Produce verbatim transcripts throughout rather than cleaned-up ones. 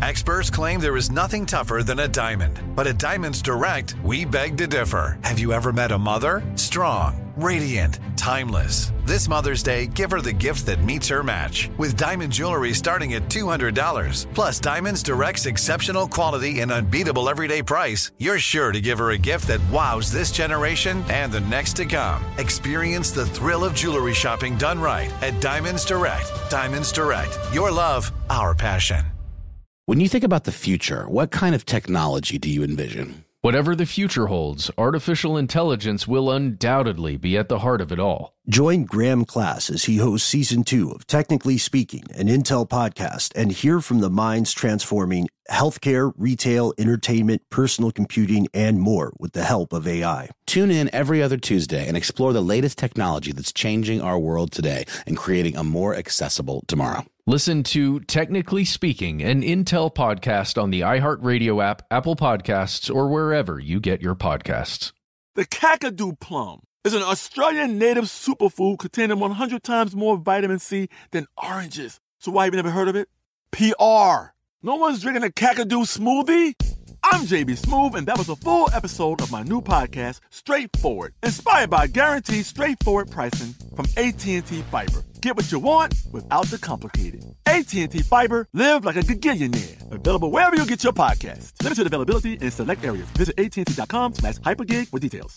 Experts claim there is nothing tougher than a diamond. But at Diamonds Direct, we beg to differ. Have you ever met a mother? Strong, radiant, timeless. This Mother's Day, give her the gift that meets her match. With diamond jewelry starting at two hundred dollars. Plus Diamonds Direct's exceptional quality and unbeatable everyday price, you're sure to give her a gift that wows this generation and the next to come. Experience the thrill of jewelry shopping done right at Diamonds Direct. Diamonds Direct. Your love, our passion. When you think about the future, what kind of technology do you envision? Whatever the future holds, artificial intelligence will undoubtedly be at the heart of it all. Join Graham Class as he hosts season two of Technically Speaking, an Intel podcast, and hear from the minds transforming healthcare, retail, entertainment, personal computing, and more with the help of A I. Tune in every other Tuesday and explore the latest technology that's changing our world today and creating a more accessible tomorrow. Listen to Technically Speaking, an Intel podcast on the iHeartRadio app, Apple Podcasts, or wherever you get your podcasts. The Kakadu plum is an Australian native superfood containing one hundred times more vitamin C than oranges. So why have you never heard of it? P R. No one's drinking a Kakadu smoothie? I'm J B Smoove, and that was a full episode of my new podcast, Straightforward, inspired by guaranteed straightforward pricing from A T and T Fiber. Get what you want without the complicated. A T and T Fiber, live like a gigillionaire. Available wherever you get your podcasts. Limited availability in select areas. Visit att.com slash hypergig for details.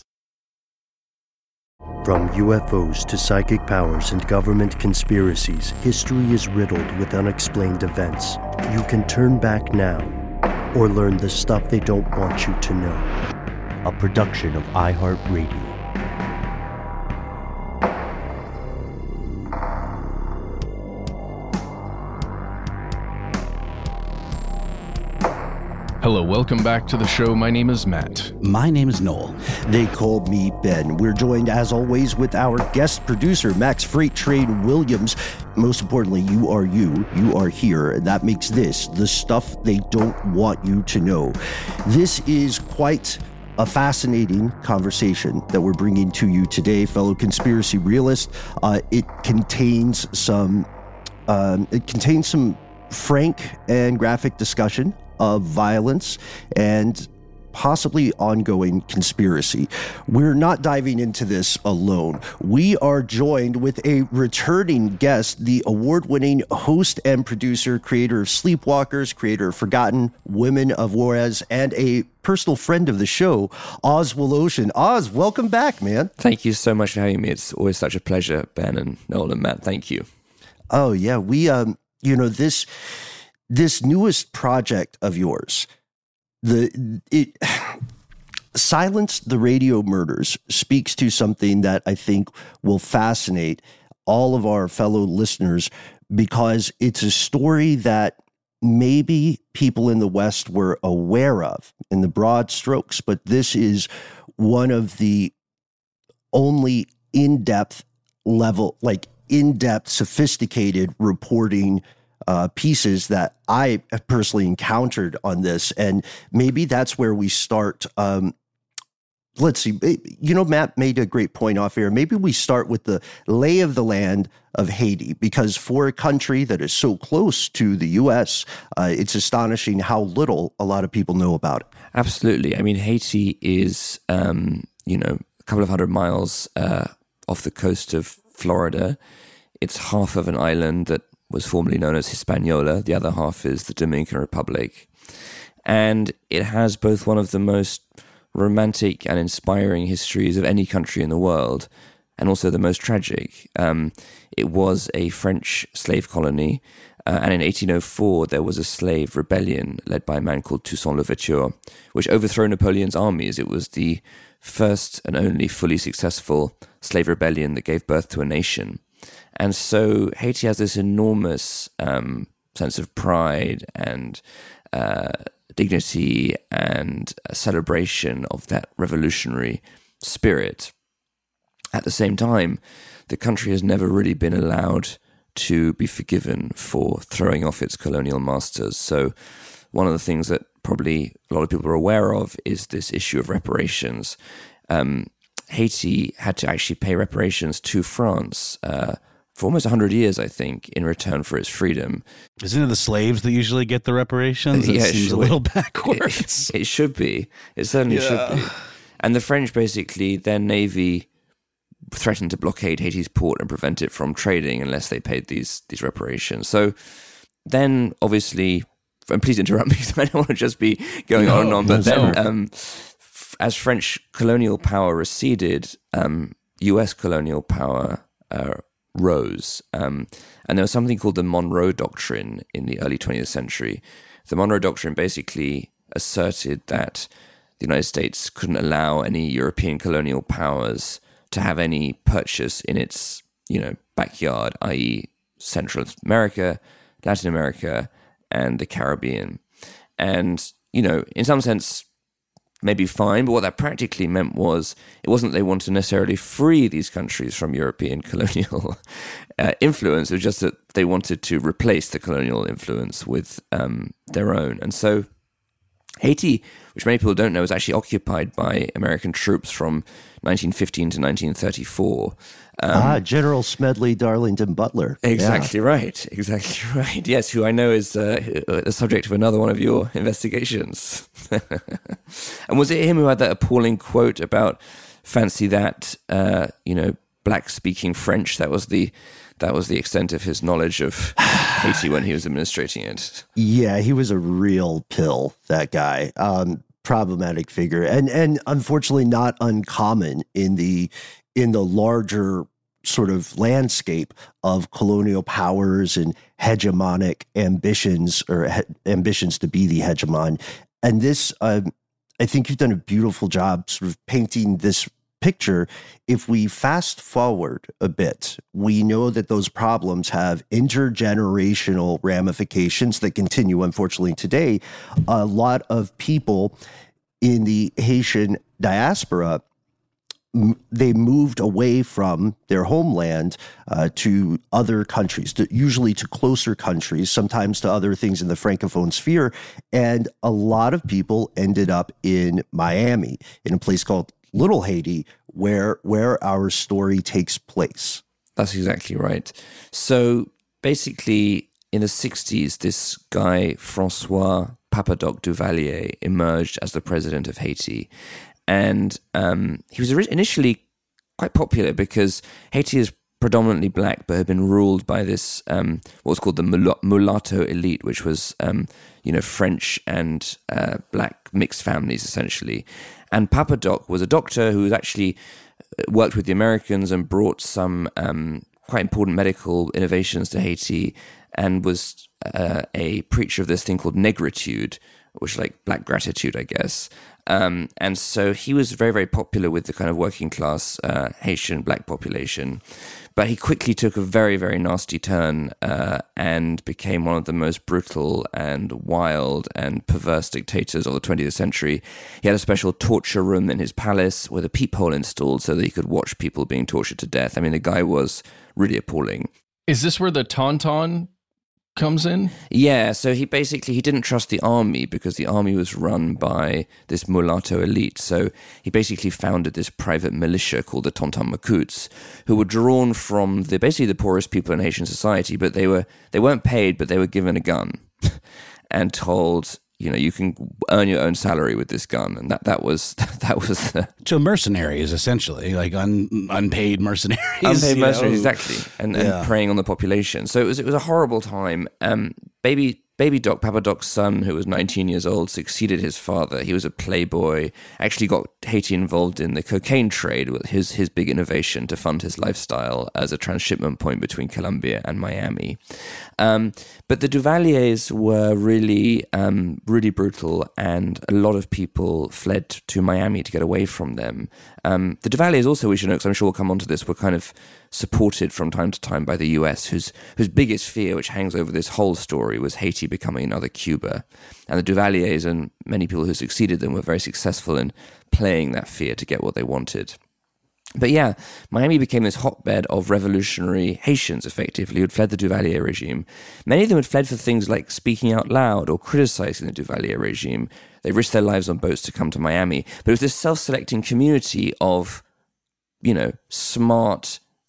From U F Os to psychic powers and government conspiracies, history is riddled with unexplained events. You can turn back now or learn the stuff they don't want you to know. A production of iHeartRadio. Hello, welcome back to the show. My name is Matt. My name is Noel. They call me Ben. We're joined, as always, with our guest producer, Max Freight Train Williams. Most importantly, you are you. You are here. And that makes this the stuff they don't want you to know. This is quite a fascinating conversation that we're bringing to you today, fellow conspiracy realist. Uh, it contains some, um, it contains some frank and graphic discussion of violence and possibly ongoing conspiracy. We're not diving into this alone. We are joined with a returning guest, the award-winning host and producer, creator of Sleepwalkers, creator of Forgotten Women of Juarez, and a personal friend of the show, Oz Woloshyn. Oz, welcome back, man. Thank you so much for having me. It's always such a pleasure, Ben and Noel and Matt. Thank you. Oh, yeah. We, um, you know, this... This newest project of yours, the it Silence the Radio Murders, speaks to something that I think will fascinate all of our fellow listeners, because it's a story that maybe people in the West were aware of in the broad strokes, but this is one of the only in-depth level, like in-depth, sophisticated reporting Uh, pieces that I have personally encountered on this. And maybe that's where we start. Um, let's see, you know, Matt made a great point off air. Maybe we start with the lay of the land of Haiti, because for a country that is so close to the U S, uh, it's astonishing how little a lot of people know about it. Absolutely. I mean, Haiti is, um, you know, a couple of hundred miles uh, off the coast of Florida. It's half of an island that was formerly known as Hispaniola. The other half is the Dominican Republic. And it has both one of the most romantic and inspiring histories of any country in the world, and also the most tragic. Um, it was a French slave colony, uh, and in eighteen oh four there was a slave rebellion led by a man called Toussaint Louverture, which overthrew Napoleon's armies. It was the first and only fully successful slave rebellion that gave birth to a nation. And so Haiti has this enormous um, sense of pride and uh, dignity and a celebration of that revolutionary spirit. At the same time, the country has never really been allowed to be forgiven for throwing off its colonial masters. So one of the things that probably a lot of people are aware of is this issue of reparations. Um, Haiti had to actually pay reparations to France uh, for almost one hundred years, I think, in return for its freedom. Isn't it the slaves that usually get the reparations? It yeah, seems it a little backwards. It, it should be. It certainly Yeah. should be. And the French, basically, their navy threatened to blockade Haiti's port and prevent it from trading unless they paid these these reparations. So then, obviously, and please interrupt me because I don't want to just be going No, on and on, but no. then um, f- as French colonial power receded, um, U S colonial power uh, rose. Um, and there was something called the Monroe Doctrine in the early twentieth century. The Monroe Doctrine basically asserted that the United States couldn't allow any European colonial powers to have any purchase in its, you know, backyard, that is. Central America, Latin America, and the Caribbean. And, you know, in some sense, maybe fine, but what that practically meant was it wasn't they wanted to necessarily free these countries from European colonial uh, influence. It was just that they wanted to replace the colonial influence with um, their own. And so Haiti, which many people don't know, was actually occupied by American troops from nineteen fifteen to nineteen thirty-four. Um, ah, General Smedley Darlington Butler. Exactly yeah. right. Exactly right. Yes, who I know is uh, the subject of another one of your investigations. And was it him who had that appalling quote about fancy that, uh, you know, black-speaking French? That was the that was the extent of his knowledge of Haiti when he was administrating it. Yeah, he was a real pill, that guy. Um, problematic figure, and and unfortunately not uncommon in the in the larger sort of landscape of colonial powers and hegemonic ambitions or he- ambitions to be the hegemon. And this, um, I think you've done a beautiful job sort of painting this picture. If we fast forward a bit, we know that those problems have intergenerational ramifications that continue, unfortunately, today. A lot of people in the Haitian diaspora, they moved away from their homeland uh, to other countries, to, usually to closer countries, sometimes to other things in the Francophone sphere. And a lot of people ended up in Miami, in a place called Little Haiti, where where our story takes place. That's exactly right. So basically, in the sixties, this guy, Francois Papadoc Duvalier, emerged as the president of Haiti. And um, he was initially quite popular because Haiti is predominantly black, but had been ruled by this um, what was called the mul- mulatto elite, which was um, you know French and uh, black mixed families essentially. And Papadoc was a doctor who actually worked with the Americans and brought some um, quite important medical innovations to Haiti, and was uh, a preacher of this thing called negritude, which is like black gratitude, I guess. Um, and so he was very, very popular with the kind of working class uh, Haitian black population. But he quickly took a very, very nasty turn uh, and became one of the most brutal and wild and perverse dictators of the twentieth century. He had a special torture room in his palace with a peephole installed so that he could watch people being tortured to death. I mean, the guy was really appalling. Is this where the tauntaun comes in? Yeah, so he basically, he didn't trust the army because the army was run by this mulatto elite. So he basically founded this private militia called the Tonton Macoutes, who were drawn from the basically the poorest people in Haitian society, but they were they weren't paid, but they were given a gun and told, you know, you can earn your own salary with this gun. And that, that was, that was the... So mercenaries, essentially, like un, unpaid mercenaries. Unpaid mercenaries, know? exactly. And, Yeah. and preying on the population. So it was, it was a horrible time. Um, baby... Baby Doc, Papadoc's son, who was nineteen years old, succeeded his father. He was a playboy, actually got Haiti involved in the cocaine trade with his, his big innovation to fund his lifestyle as a transshipment point between Colombia and Miami. Um, but the Duvaliers were really, um, really brutal, and a lot of people fled to Miami to get away from them. Um, the Duvaliers also, we should know, because I'm sure we'll come on to this, were kind of supported from time to time by the U S, whose whose biggest fear, which hangs over this whole story, was Haiti becoming another Cuba. And the Duvaliers and many people who succeeded them were very successful in playing that fear to get what they wanted. But yeah, Miami became this hotbed of revolutionary Haitians, effectively, who had fled the Duvalier regime. Many of them had fled for things like speaking out loud or criticizing the Duvalier regime. They risked their lives on boats to come to Miami. But it was this self-selecting community of, you know, smart,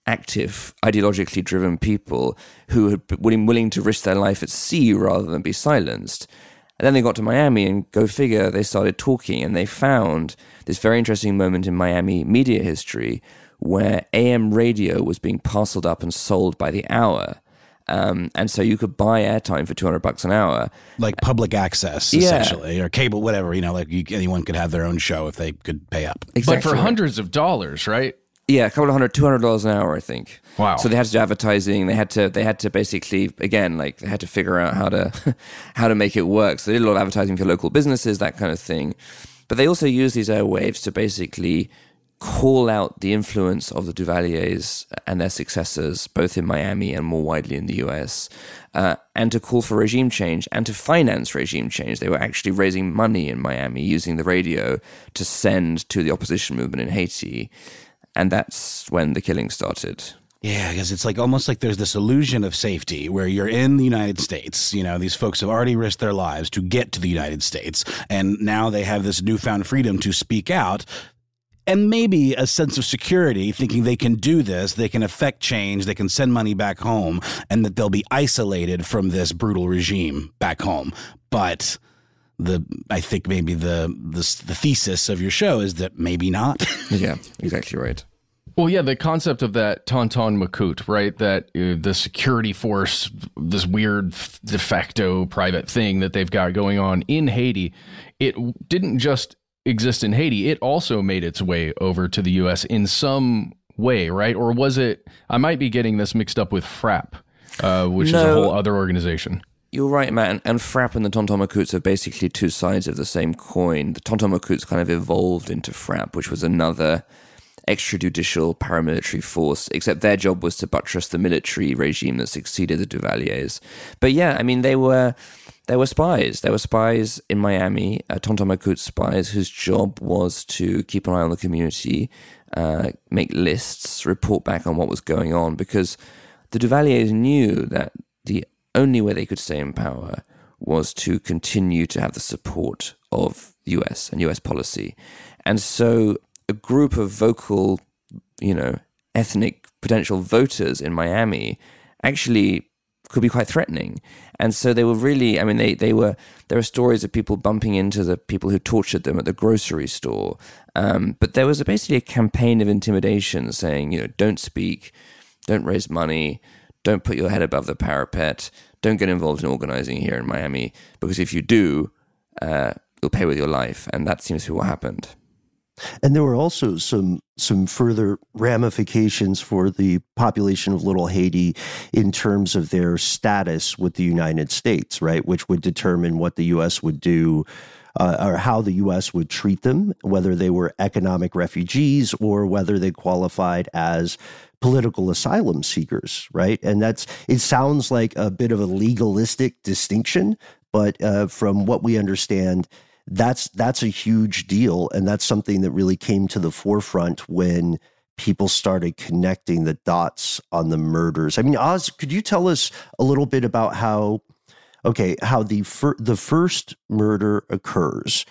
active, ideologically driven people who had been willing to risk their life at sea rather than be silenced. And then they got to Miami, and go figure, they started talking, and they found this very interesting moment in Miami media history where A M radio was being parceled up and sold by the hour. Um, and so you could buy airtime for two hundred bucks an hour. Like public access, Yeah. essentially, or cable, whatever, you know, like you, anyone could have their own show if they could pay up. Exactly But for right. hundreds of dollars, right? Yeah, a couple of hundred, two hundred dollars an hour, I think. Wow. So they had to do advertising. They had to, they had to basically, again, like they had to figure out how to, how to make it work. So they did a lot of advertising for local businesses, that kind of thing. But they also used these airwaves to basically call out the influence of the Duvaliers and their successors, both in Miami and more widely in the U S, uh, and to call for regime change and to finance regime change. They were actually raising money in Miami using the radio to send to the opposition movement in Haiti. And that's when the killing started. Yeah, because it's like almost like there's this illusion of safety where you're in the United States. You know, these folks have already risked their lives to get to the United States, and now they have this newfound freedom to speak out. And maybe a sense of security, thinking they can do this, they can affect change, they can send money back home, and that they'll be isolated from this brutal regime back home. But the I think maybe the the, the thesis of your show is that maybe not. Yeah, exactly right. Well, yeah, the concept of that Tonton Macoute, right? That uh, the security force, this weird de facto private thing that they've got going on in Haiti, it didn't just exist in Haiti. It also made its way over to the U S in some way, right? Or was it, I might be getting this mixed up with FRAP, uh, which No. is a whole other organization. You're right, Matt. And, and FRAP and the Tonton Macoutes are basically two sides of the same coin. The Tonton Macoutes kind of evolved into FRAP, which was another extrajudicial paramilitary force, except their job was to buttress the military regime that succeeded the Duvaliers. But yeah, I mean, they were they were spies. They were spies in Miami, uh, Tonton Macoute spies, whose job was to keep an eye on the community, uh, make lists, report back on what was going on, because the Duvaliers knew that the only way they could stay in power was to continue to have the support of the U S and U S policy. And so a group of vocal, you know, ethnic potential voters in Miami actually could be quite threatening. And so they were really, I mean, they, they were, there are stories of people bumping into the people who tortured them at the grocery store. Um, but there was a, basically a campaign of intimidation saying, you know, don't speak, don't raise money, don't put your head above the parapet, don't get involved in organizing here in Miami, because if you do, uh, you'll pay with your life. And that seems to be what happened. And there were also some some further ramifications for the population of Little Haiti in terms of their status with the United States, right? Which would determine what the U S would do uh, or how the U S would treat them, whether they were economic refugees or whether they qualified as political asylum seekers, right? And that's, it sounds like a bit of a legalistic distinction, but uh, from what we understand, That's that's a huge deal, and that's something that really came to the forefront when people started connecting the dots on the murders. I mean, Oz, could you tell us a little bit about how, okay, how the fir- the first murder occurs,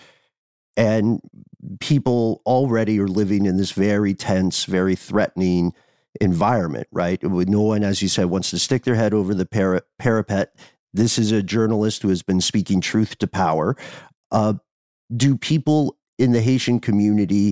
and people already are living in this very tense, very threatening environment, right? No one, as you said, wants to stick their head over the para- parapet. This is a journalist who has been speaking truth to power. Uh, do people in the Haitian community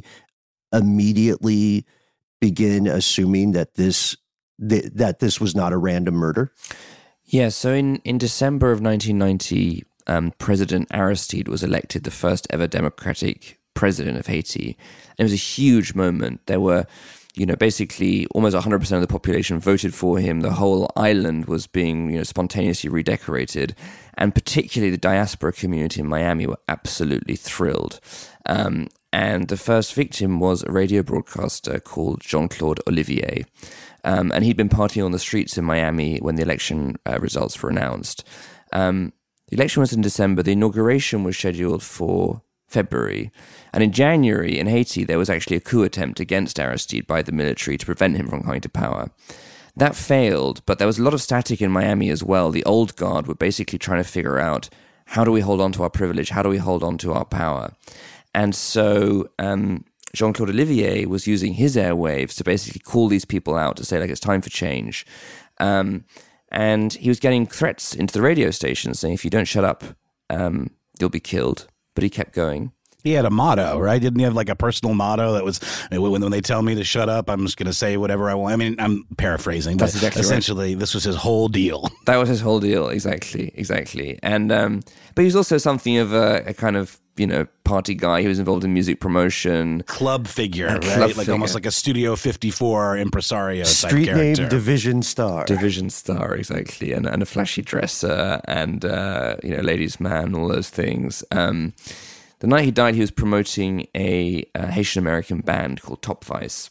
immediately begin assuming that this th- that this was not a random murder? Yeah, so in, in December of nineteen ninety, um, President Aristide was elected the first ever democratic president of Haiti. And it was a huge moment. There were, you know, basically almost one hundred percent of the population voted for him. The whole island was being, you know, spontaneously redecorated. And particularly the diaspora community in Miami were absolutely thrilled. Um, and the first victim was a radio broadcaster called Jean-Claude Olivier. Um, and he'd been partying on the streets in Miami when the election uh, results were announced. Um, the election was in December. The inauguration was scheduled for February. And in January, in Haiti, there was actually a coup attempt against Aristide by the military to prevent him from coming to power. That failed, but there was a lot of static in Miami as well. The old guard were basically trying to figure out, how do we hold on to our privilege? How do we hold on to our power? And so um, Jean-Claude Olivier was using his airwaves to basically call these people out to say, like, it's time for change. Um, and he was getting threats into the radio station saying, if you don't shut up, um, you'll be killed. But he kept going. He had a motto, right? Didn't he have like a personal motto that was, when, when they tell me to shut up, I'm just going to say whatever I want? I mean, I'm paraphrasing, but exactly essentially right. This was his whole deal. That was his whole deal. Exactly. Exactly. And, um, but he was also something of a, a kind of, you know, party guy. He was involved in music promotion. Club figure, right? Club like figure. Almost like a Studio fifty-four impresario type Street character. name Division Star. Division Star, exactly. And, and a flashy dresser and, uh, you know, ladies' man, all those things. Um, The night he died, he was promoting a, a Haitian-American band called Top Vice.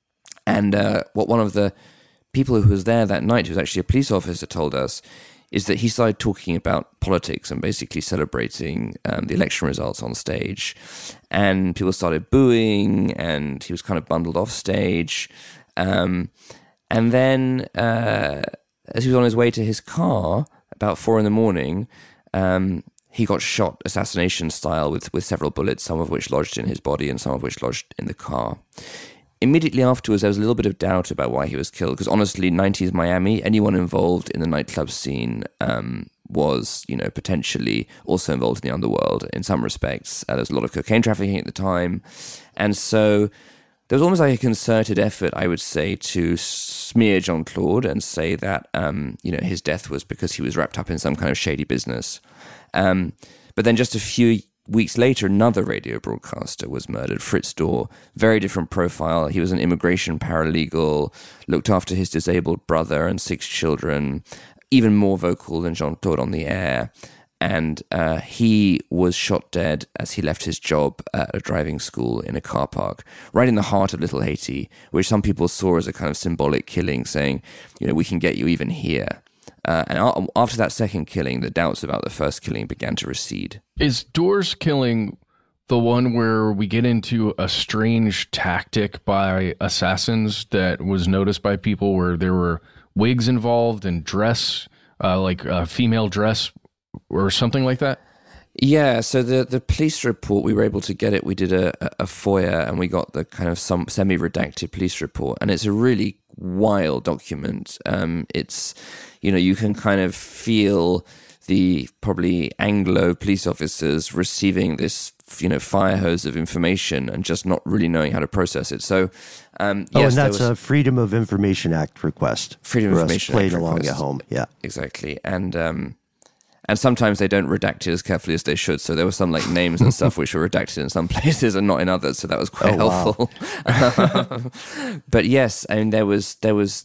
And uh, what one of the people who was there that night, who was actually a police officer, told us, is that he started talking about politics and basically celebrating um, the election results on stage. And people started booing, and he was kind of bundled off stage. Um, and then, uh, as he was on his way to his car, about four in the morning, um, he got shot assassination style with, with several bullets, some of which lodged in his body and some of which lodged in the car. Immediately afterwards, there was a little bit of doubt about why he was killed, because honestly, nineties Miami, anyone involved in the nightclub scene um, was, you know, potentially also involved in the underworld in some respects. Uh, there was a lot of cocaine trafficking at the time. And so there was almost like a concerted effort, I would say, to smear Jean-Claude and say that, um, you know, his death was because he was wrapped up in some kind of shady business. Um, but then just a few weeks later, another radio broadcaster was murdered, Fritz Dorr. Very different profile. He was an immigration paralegal, looked after his disabled brother and six children, even more vocal than Jean-Claude on the air. And uh, he was shot dead as he left his job at a driving school in a car park, right in the heart of Little Haiti, which some people saw as a kind of symbolic killing, saying, you know, we can get you even here. Uh, and after that second killing, the doubts about the first killing began to recede. Is Dorr's killing the one where we get into a strange tactic by assassins that was noticed by people, where there were wigs involved and dress, uh, like uh, female dress or something like that? Yeah, so the, the police report, we were able to get it. We did a, a FOIA and we got the kind of some semi-redacted police report. And it's a really wild document. Um, it's, you know, you can kind of feel the probably Anglo police officers receiving this, you know, fire hose of information and just not really knowing how to process it. So, um, oh, yes, and that's was, a Freedom of Information Act request. Freedom of Information played Act along request. at home. Yeah, exactly. And, um, And sometimes they don't redact it as carefully as they should. So there were some like names and stuff which were redacted in some places and not in others. So that was quite oh, helpful. Wow. But yes, I mean, there was there was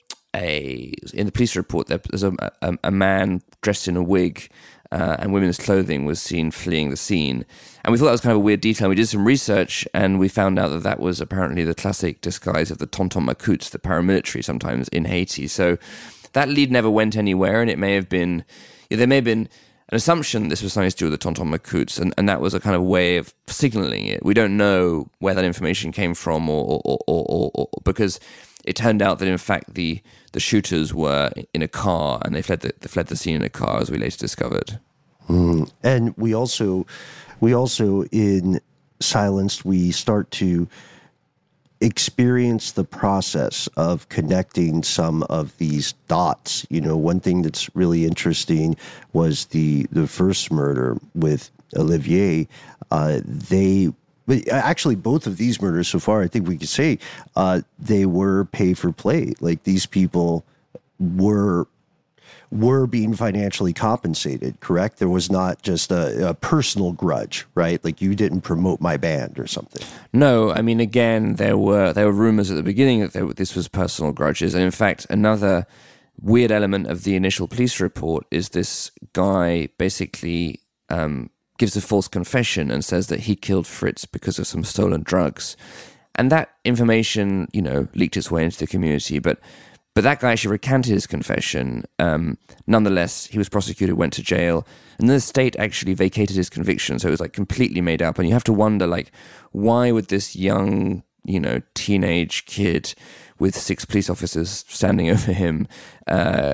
a in the police report there was a, a, a man dressed in a wig uh, and women's clothing was seen fleeing the scene. And we thought that was kind of a weird detail. We did some research and we found out that that was apparently the classic disguise of the Tonton Macoutes, the paramilitary sometimes in Haiti. So that lead never went anywhere, and it may have been. Yeah, there may have been an assumption this was something to do with the Tonton Macoutes, and, and that was a kind of way of signaling it. We don't know where that information came from, or, or, or, or, or because it turned out that in fact the, the shooters were in a car and they fled the they fled the scene in a car, as we later discovered. Mm. And we also we also in Silenced we start to experience the process of connecting some of these dots. You know, one thing that's really interesting was the the first murder with Olivier. Uh, they, but actually, both of these murders so far, I think we could say uh, they were pay for play. Like these people were were being financially compensated, correct? There was not just a, a personal grudge, right? Like you didn't promote my band or something. No, I mean, again, there were there were rumors at the beginning that there, this was personal grudges. And in fact, another weird element of the initial police report is this guy basically um, gives a false confession and says that he killed Fritz because of some stolen drugs. And that information, you know, leaked its way into the community, but But that guy actually recanted his confession. Um, nonetheless, he was prosecuted, went to jail, and then the state actually vacated his conviction. So it was like completely made up. And you have to wonder, like, why would this young, you know, teenage kid with six police officers standing over him uh,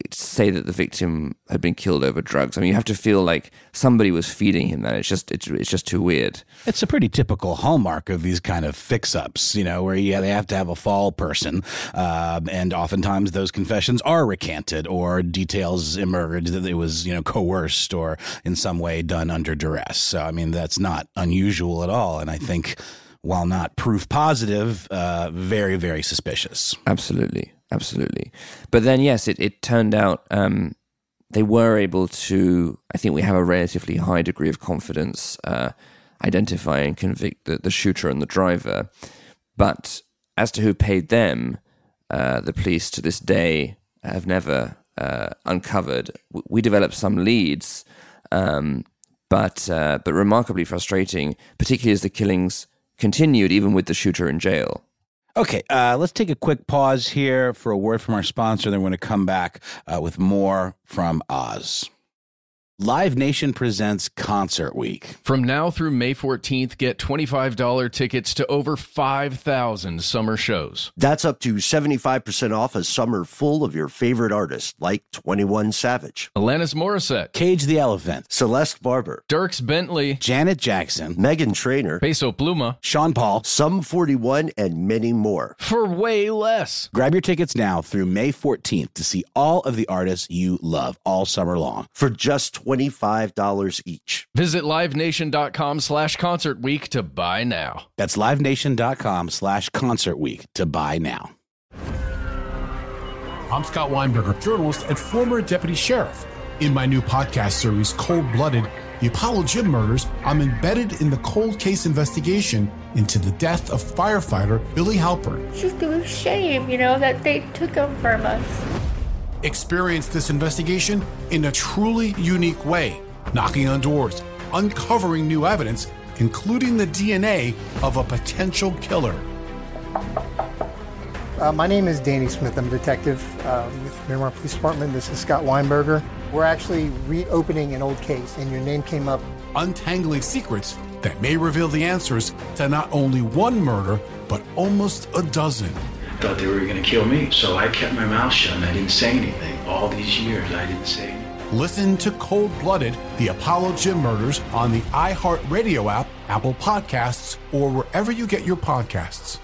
say that the victim had been killed over drugs. I mean, you have to feel like somebody was feeding him that. It's just it's it's just too weird. It's a pretty typical hallmark of these kind of fix-ups, you know, where yeah, they have to have a fall person, uh, and oftentimes those confessions are recanted or details emerge that it was, you know, coerced or in some way done under duress. So, I mean, that's not unusual at all, and I think, while not proof positive, uh, very, very suspicious. Absolutely. Absolutely. But then, yes, it, it turned out um, they were able to, I think we have a relatively high degree of confidence, uh, identify and convict the, the shooter and the driver. But as to who paid them, uh, the police to this day have never uh, uncovered. We developed some leads, um, but uh, but remarkably frustrating, particularly as the killings continued, even with the shooter in jail. Okay, uh, let's take a quick pause here for a word from our sponsor. Then we're going to come back uh, with more from Oz. Live Nation presents Concert Week. From now through May fourteenth, get twenty-five dollars tickets to over five thousand summer shows. That's up to seventy-five percent off a summer full of your favorite artists like twenty-one Savage, Alanis Morissette, Cage the Elephant, Celeste Barber, Dierks Bentley, Janet Jackson, Meghan Trainor, Peso Pluma, Sean Paul, Sum forty-one, and many more. For way less. Grab your tickets now through May fourteenth to see all of the artists you love all summer long for just twenty-five dollars each. Visit livenation.com slash concert week to buy now. That's livenation.com slash concert week to buy now. I'm Scott Weinberger, journalist and former deputy sheriff. In my new podcast series, Cold Blooded, The Apollo Gym Murders, I'm embedded in the cold case investigation into the death of firefighter Billy Halpern. It's just a shame, you know, that they took him from us. Experience this investigation in a truly unique way, knocking on doors, uncovering new evidence, including the D N A of a potential killer. Uh, my name is Danny Smith. I'm a detective uh, with Miramar Police Department. This is Scott Weinberger. We're actually reopening an old case, and your name came up. Untangling secrets that may reveal the answers to not only one murder, but almost a dozen. I thought they were going to kill me, so I kept my mouth shut and I didn't say anything. All these years, I didn't say anything. Listen to Cold Blooded, The Apollo Gym Murders on the iHeartRadio app, Apple Podcasts, or wherever you get your podcasts.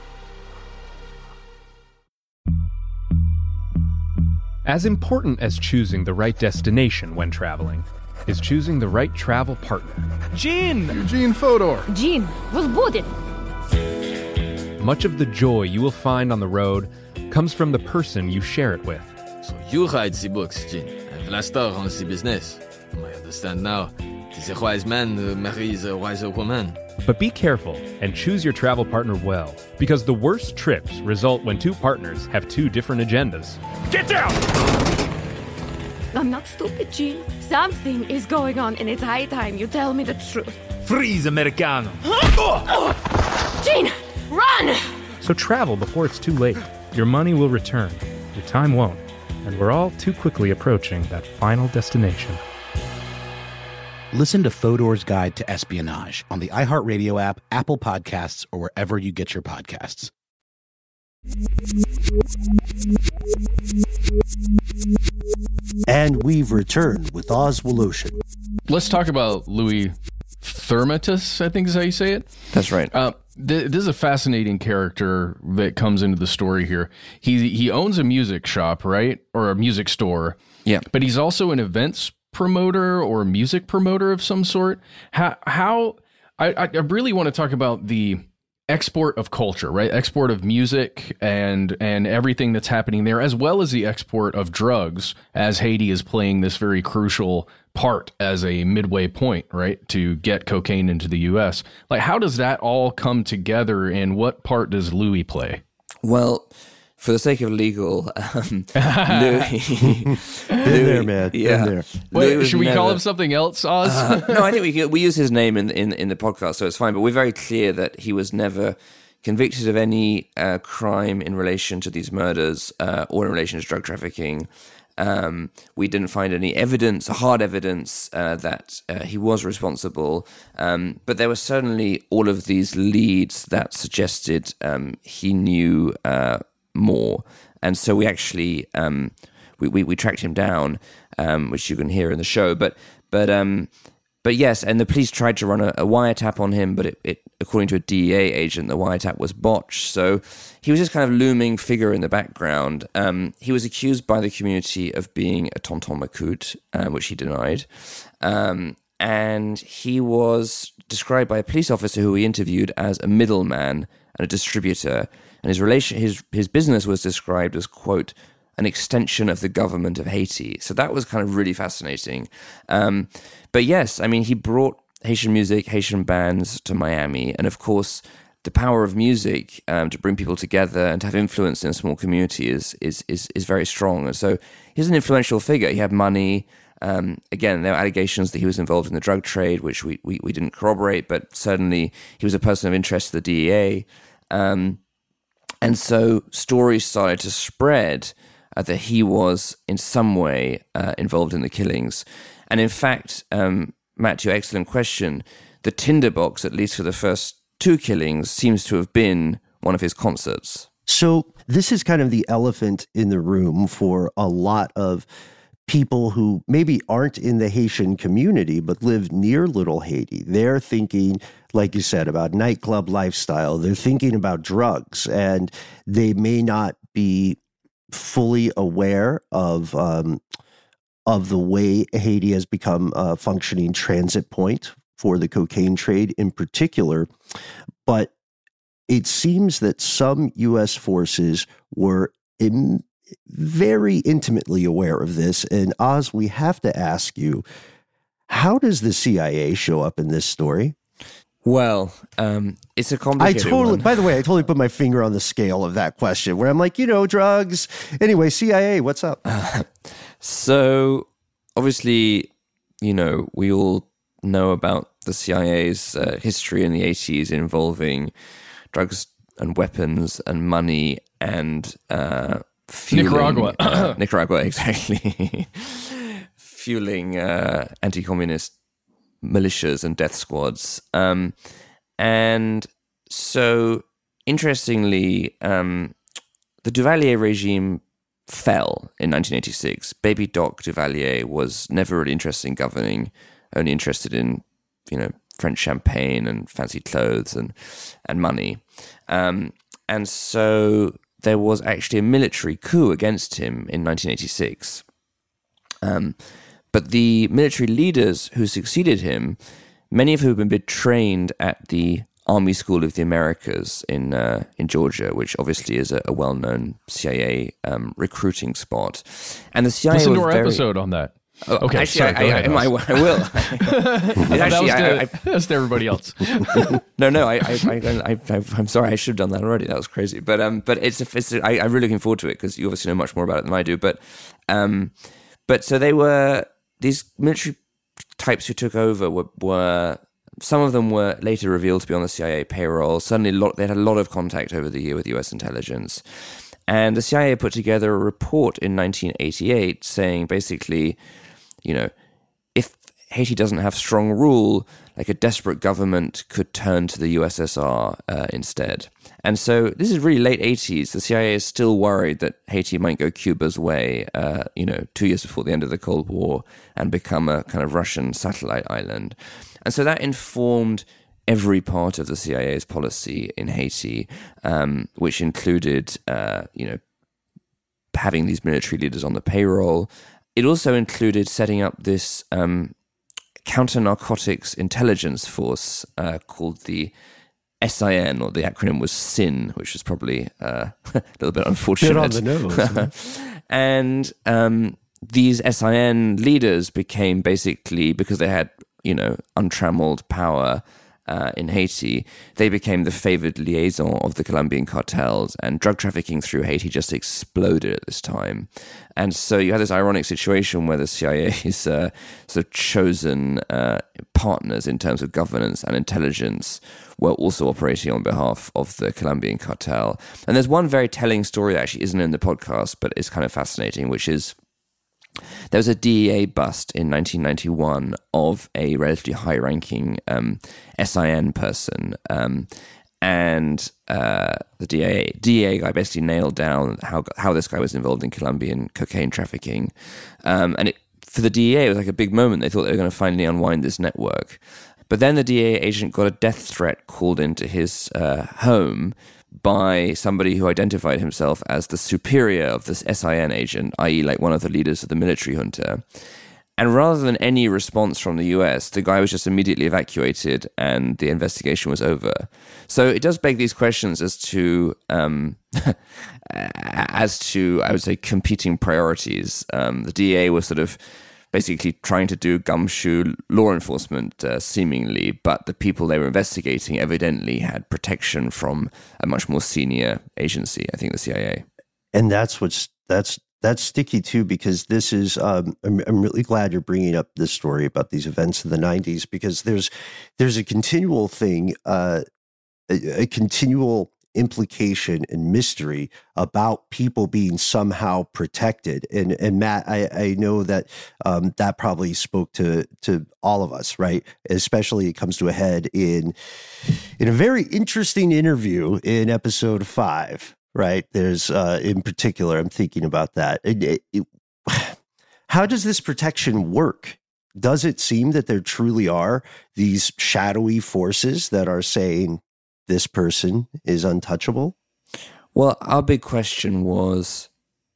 As important as choosing the right destination when traveling is choosing the right travel partner. Gene! Eugene Fodor. Gene, возбудит. Much of the joy you will find on the road comes from the person you share it with. So you write the books, Gene, and Vlastar runs the business. I understand now. It is a wise man who marries a wiser woman. But be careful and choose your travel partner well, because the worst trips result when two partners have two different agendas. Get down! I'm not stupid, Gene. Something is going on, and it's high time you tell me the truth. Freeze, Americano! Gene, run! So travel before it's too late. Your money will return, your time won't, and we're all too quickly approaching that final destination. Listen to Fodor's Guide to Espionage on the iHeartRadio app, Apple Podcasts, or wherever you get your podcasts. And we've returned with Oz Woloshyn. Let's talk about Louis Thermatus, I think is how you say it. That's right. Uh, th- this is a fascinating character that comes into the story here. He he owns a music shop, right? Or a music store. Yeah. But he's also an events promoter or music promoter of some sort. How, how I, I really want to talk about the export of culture, right? Export of music and and everything that's happening there, as well as the export of drugs, as Haiti is playing this very crucial part as a midway point, right, to get cocaine into the U S. Like, how does that all come together, and what part does Louis play? Well, for the sake of legal, um, Louis, Been there, man. Yeah. Been there. Wait, should we never, call him something else, Oz? uh, no, I think we we use his name in, in in the podcast, so it's fine. But we're very clear that he was never convicted of any uh, crime in relation to these murders uh, or in relation to drug trafficking. Um, we didn't find any evidence, hard evidence, uh, that uh, he was responsible. Um, but there were certainly all of these leads that suggested um, he knew uh, more. And so we actually um, we, we, we tracked him down, um, which you can hear in the show. But but um, but yes, and the police tried to run a, a wiretap on him, but it, it, according to a D E A agent, the wiretap was botched. So he was this kind of looming figure in the background. Um, he was accused by the community of being a Tonton Macoute, um, which he denied. Um, and he was described by a police officer who he interviewed as a middleman and a distributor. And his relation, his his business was described as, quote, an extension of the government of Haiti. So that was kind of really fascinating. Um, but yes, I mean, he brought Haitian music, Haitian bands to Miami. And of course, the power of music um, to bring people together and to have influence in a small community is, is, is, is very strong. And so he's an influential figure. He had money. Um, again, there were allegations that he was involved in the drug trade, which we, we, we didn't corroborate, but certainly he was a person of interest to the D E A. Um, and so stories started to spread uh, that he was in some way uh, involved in the killings. And in fact, um, Matt, to your excellent question, the tinderbox, at least for the first two killings, seems to have been one of his concerts. So this is kind of the elephant in the room for a lot of people who maybe aren't in the Haitian community, but live near Little Haiti. They're thinking, like you said, about nightclub lifestyle. They're thinking about drugs, and they may not be fully aware of um, of the way Haiti has become a functioning transit point for the cocaine trade in particular. But it seems that some U S forces were in, very intimately aware of this. And Oz, we have to ask you, how does the C I A show up in this story? Well, um, it's a complicated I totally, one. By the way, I totally put my finger on the scale of that question, where I'm like, you know, drugs. Anyway, C I A, what's up? Uh, so, obviously, you know, we all know about the C I A's uh, history in the eighties involving drugs and weapons and money and uh, fueling, Nicaragua. uh, Nicaragua, exactly. fueling uh, anti-communist militias and death squads. Um, and so, interestingly, um, the Duvalier regime fell in nineteen eighty-six. Baby Doc Duvalier was never really interested in governing, only interested in, you know, French champagne and fancy clothes and, and money. Um, and so there was actually a military coup against him in nineteen eighty-six. Um, but the military leaders who succeeded him, many of whom had been trained at the Army School of the Americas in uh, in Georgia, which obviously is a, a well-known C I A um, recruiting spot. And the C I A Listen was to our very, episode on that. Oh, okay, actually, sorry, I, go I, ahead, I, I, I will. that, actually, was I, to, I, that was to everybody else. no, no, I, I, I, I, I'm sorry, I should have done that already. That was crazy. But um, but it's, a, it's a, I, I'm really looking forward to it because you obviously know much more about it than I do. But um, but so they were these military types who took over were, were some of them were later revealed to be on the C I A payroll. Suddenly, a lot, they had a lot of contact over the year with U S intelligence. And the C I A put together a report in nineteen eighty-eight saying basically, you know, if Haiti doesn't have strong rule, like a desperate government could turn to the U S S R uh, instead. And so this is really late eighties. The C I A is still worried that Haiti might go Cuba's way, uh, you know, two years before the end of the Cold War and become a kind of Russian satellite island. And so that informed every part of the C I A's policy in Haiti, um, which included, uh, you know, having these military leaders on the payroll. It also included setting up this um, counter-narcotics intelligence force uh, called the S I N, or the acronym was S I N, which was probably uh, a little bit unfortunate. Bit on the nose. And um, these S I N leaders became basically, because they had, you know, untrammeled power uh, in Haiti, they became the favored liaison of the Colombian cartels, and drug trafficking through Haiti just exploded at this time. And so you had this ironic situation where the C I A's uh, sort of chosen uh, partners in terms of governance and intelligence were also operating on behalf of the Colombian cartel. And there's one very telling story that actually isn't in the podcast, but it's kind of fascinating, which is there was a D E A bust in nineteen ninety-one of a relatively high-ranking um, S I N person. Um, and uh, the D A D A guy basically nailed down how how this guy was involved in Colombian cocaine trafficking, um, and it, for the D E A it was like a big moment. They thought they were going to finally unwind this network, but then the D E A agent got a death threat called into his uh, home by somebody who identified himself as the superior of this S I N agent, that is like one of the leaders of the military junta. And rather than any response from the U S, the guy was just immediately evacuated and the investigation was over. So it does beg these questions as to, um, as to, I would say, competing priorities. Um, the D E A was sort of basically trying to do gumshoe law enforcement, uh, seemingly, but the people they were investigating evidently had protection from a much more senior agency, I think the C I A. And that's what's, that's, That's sticky too, because this is, um, I'm, I'm really glad you're bringing up this story about these events of the nineties, because there's, there's a continual thing, uh, a, a continual implication and mystery about people being somehow protected. And, and Matt, I, I know that, um, that probably spoke to, to all of us, right? Especially it comes to a head in, in a very interesting interview in episode five. Right. There's, uh, in particular, I'm thinking about that. It, it, it, how does this protection work? Does it seem that there truly are these shadowy forces that are saying this person is untouchable? Well, our big question was,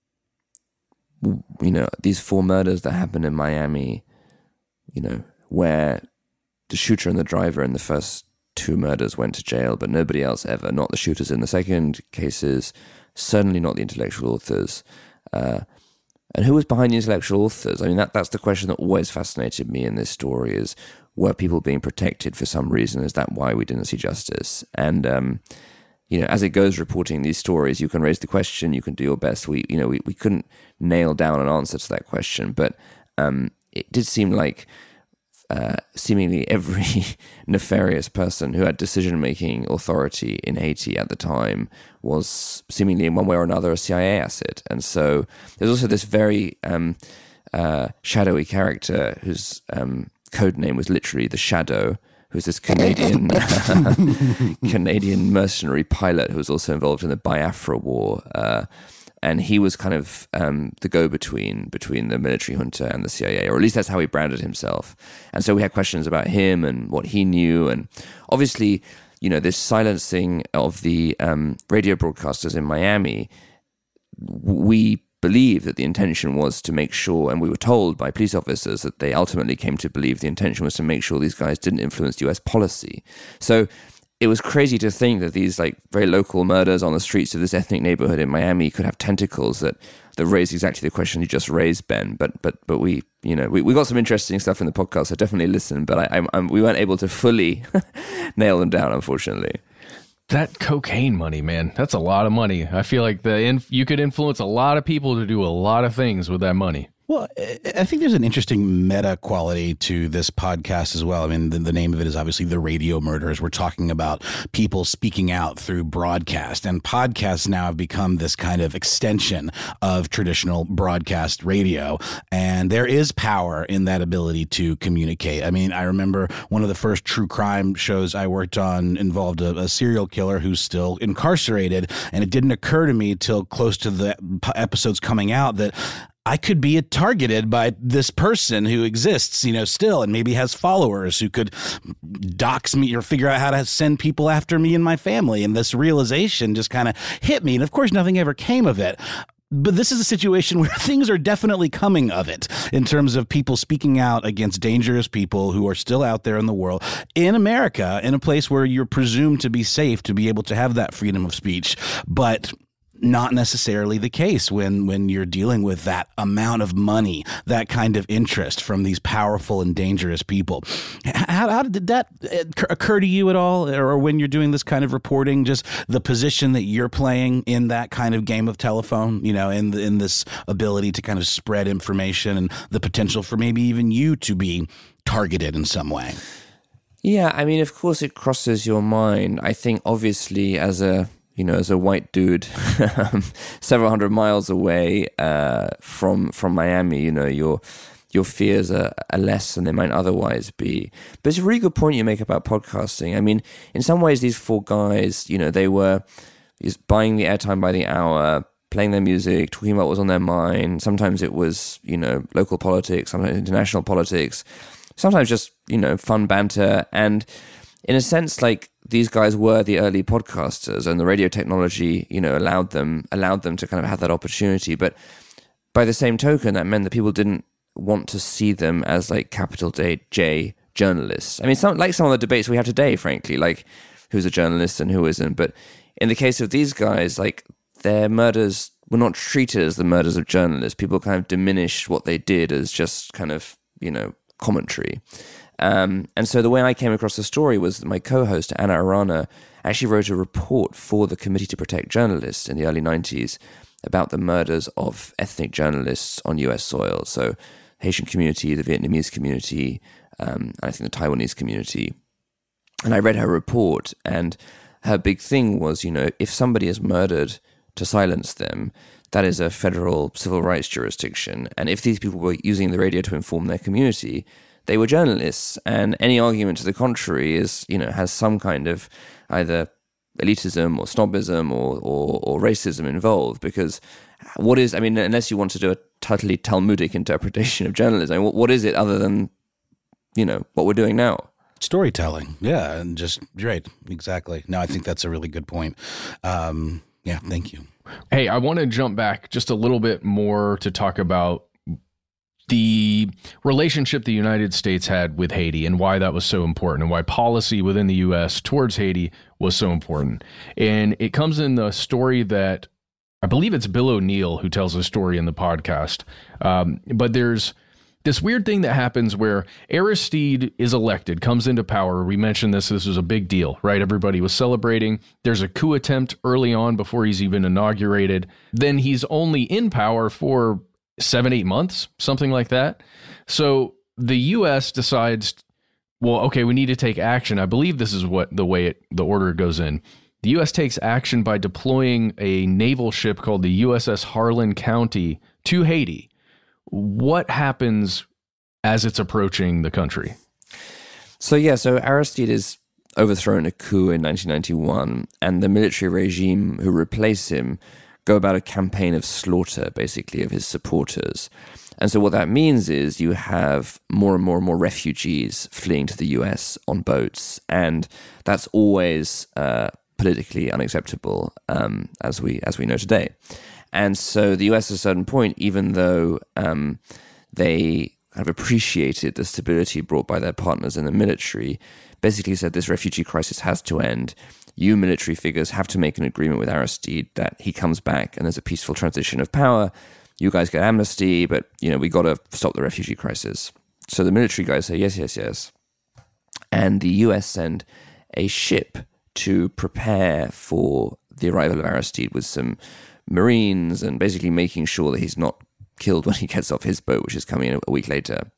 you know, these four murders that happened in Miami, you know, where the shooter and the driver in the first two murders went to jail, but nobody else ever, not the shooters in the second cases, certainly not the intellectual authors. Uh, and who was behind the intellectual authors? I mean, that that's the question that always fascinated me in this story is, were people being protected for some reason? Is that why we didn't see justice? And, um, you know, as it goes reporting these stories, you can raise the question, you can do your best. We, you know, we, we couldn't nail down an answer to that question, but um, it did seem like Uh, seemingly every nefarious person who had decision-making authority in Haiti at the time was seemingly in one way or another a C I A asset. And so there's also this very um, uh, shadowy character whose um, code name was literally the Shadow, who's this Canadian Canadian mercenary pilot who was also involved in the Biafra War. Uh, And he was kind of um, the go-between between the military junta and the C I A, or at least that's how he branded himself. And so we had questions about him and what he knew. And obviously, you know, this silencing of the um, radio broadcasters in Miami, we believe that the intention was to make sure, and we were told by police officers that they ultimately came to believe the intention was to make sure these guys didn't influence U S policy. So it was crazy to think that these like very local murders on the streets of this ethnic neighborhood in Miami could have tentacles that, that raised exactly the question you just raised, Ben. But but but we you know we, we got some interesting stuff in the podcast, so definitely listen. But I, I'm, I'm we weren't able to fully nail them down, unfortunately. That cocaine money, man, that's a lot of money. I feel like the inf- you could influence a lot of people to do a lot of things with that money. Well, I think there's an interesting meta quality to this podcast as well. I mean, the, the name of it is obviously The Radio Murders. We're talking about people speaking out through broadcast, and podcasts now have become this kind of extension of traditional broadcast radio. And there is power in that ability to communicate. I mean, I remember one of the first true crime shows I worked on involved a, a serial killer who's still incarcerated. And it didn't occur to me till close to the episodes coming out that I could be targeted by this person who exists, you know, still, and maybe has followers who could dox me or figure out how to send people after me and my family. And this realization just kind of hit me. And of course, nothing ever came of it. But this is a situation where things are definitely coming of it in terms of people speaking out against dangerous people who are still out there in the world, in America, in a place where you're presumed to be safe, to be able to have that freedom of speech. But not necessarily the case when when you're dealing with that amount of money, that kind of interest from these powerful and dangerous people. How, how did that occur to you at all, or when you're doing this kind of reporting, just the position that you're playing in that kind of game of telephone, you know, in, the, in this ability to kind of spread information and the potential for maybe even you to be targeted in some way? Yeah, I mean, of course it crosses your mind. I think obviously as a you know, as a white dude, several hundred miles away uh, from from Miami, you know, your your fears are, are less than they might otherwise be. But it's a really good point you make about podcasting. I mean, in some ways, these four guys, you know, they were just buying the airtime by the hour, playing their music, talking about what was on their mind. Sometimes it was, you know, local politics, sometimes international politics, sometimes just, you know, fun banter. And in a sense, like, these guys were the early podcasters, and the radio technology, you know, allowed them allowed them to kind of have that opportunity. But by the same token, that meant that people didn't want to see them as like capital J journalists. I mean, some, like some of the debates we have today, frankly, like who's a journalist and who isn't. But in the case of these guys, like, their murders were not treated as the murders of journalists. People kind of diminished what they did as just kind of, you know, commentary. Um, and so the way I came across the story was that my co-host, Anna Arana, actually wrote a report for the Committee to Protect Journalists in the early nineties about the murders of ethnic journalists on U S soil. So Haitian community, the Vietnamese community, um, and I think the Taiwanese community. And I read her report, and her big thing was, you know, if somebody is murdered to silence them, that is a federal civil rights jurisdiction. And if these people were using the radio to inform their community, they were journalists, and any argument to the contrary is, you know, has some kind of either elitism or snobism or, or, or racism involved. Because what is, I mean, unless you want to do a totally Talmudic interpretation of journalism, what, what is it other than, you know, what we're doing now? Storytelling. Yeah. And just, right. Exactly. No, I think that's a really good point. Um, yeah. Thank you. Hey, I want to jump back just a little bit more to talk about the relationship the United States had with Haiti and why that was so important, and why policy within the U S towards Haiti was so important. And it comes in the story that I believe it's Bill O'Neill who tells the story in the podcast. Um, but there's this weird thing that happens where Aristide is elected, comes into power. We mentioned this. This was a big deal, right? Everybody was celebrating. There's a coup attempt early on before he's even inaugurated. Then he's only in power for seven, eight months, something like that. So the U S decides, well, okay, we need to take action. I believe this is what the way it, the order goes in. The U S takes action by deploying a naval ship called the U S S Harlan County to Haiti. What happens as it's approaching the country? So, yeah, so Aristide is overthrown a coup in nineteen ninety-one, and the military regime who replace him go about a campaign of slaughter, basically, of his supporters. And so what that means is you have more and more and more refugees fleeing to the U S on boats, and that's always uh, politically unacceptable, um, as we as we know today. And so the U S at a certain point, even though um, they kind of appreciated the stability brought by their partners in the military, basically said this refugee crisis has to end. You military figures have to make an agreement with Aristide that he comes back and there's a peaceful transition of power. You guys get amnesty, but, you know, we got to stop the refugee crisis. So the military guys say, yes, yes, yes. And the U S send a ship to prepare for the arrival of Aristide with some Marines and basically making sure that he's not killed when he gets off his boat, which is coming in a week later.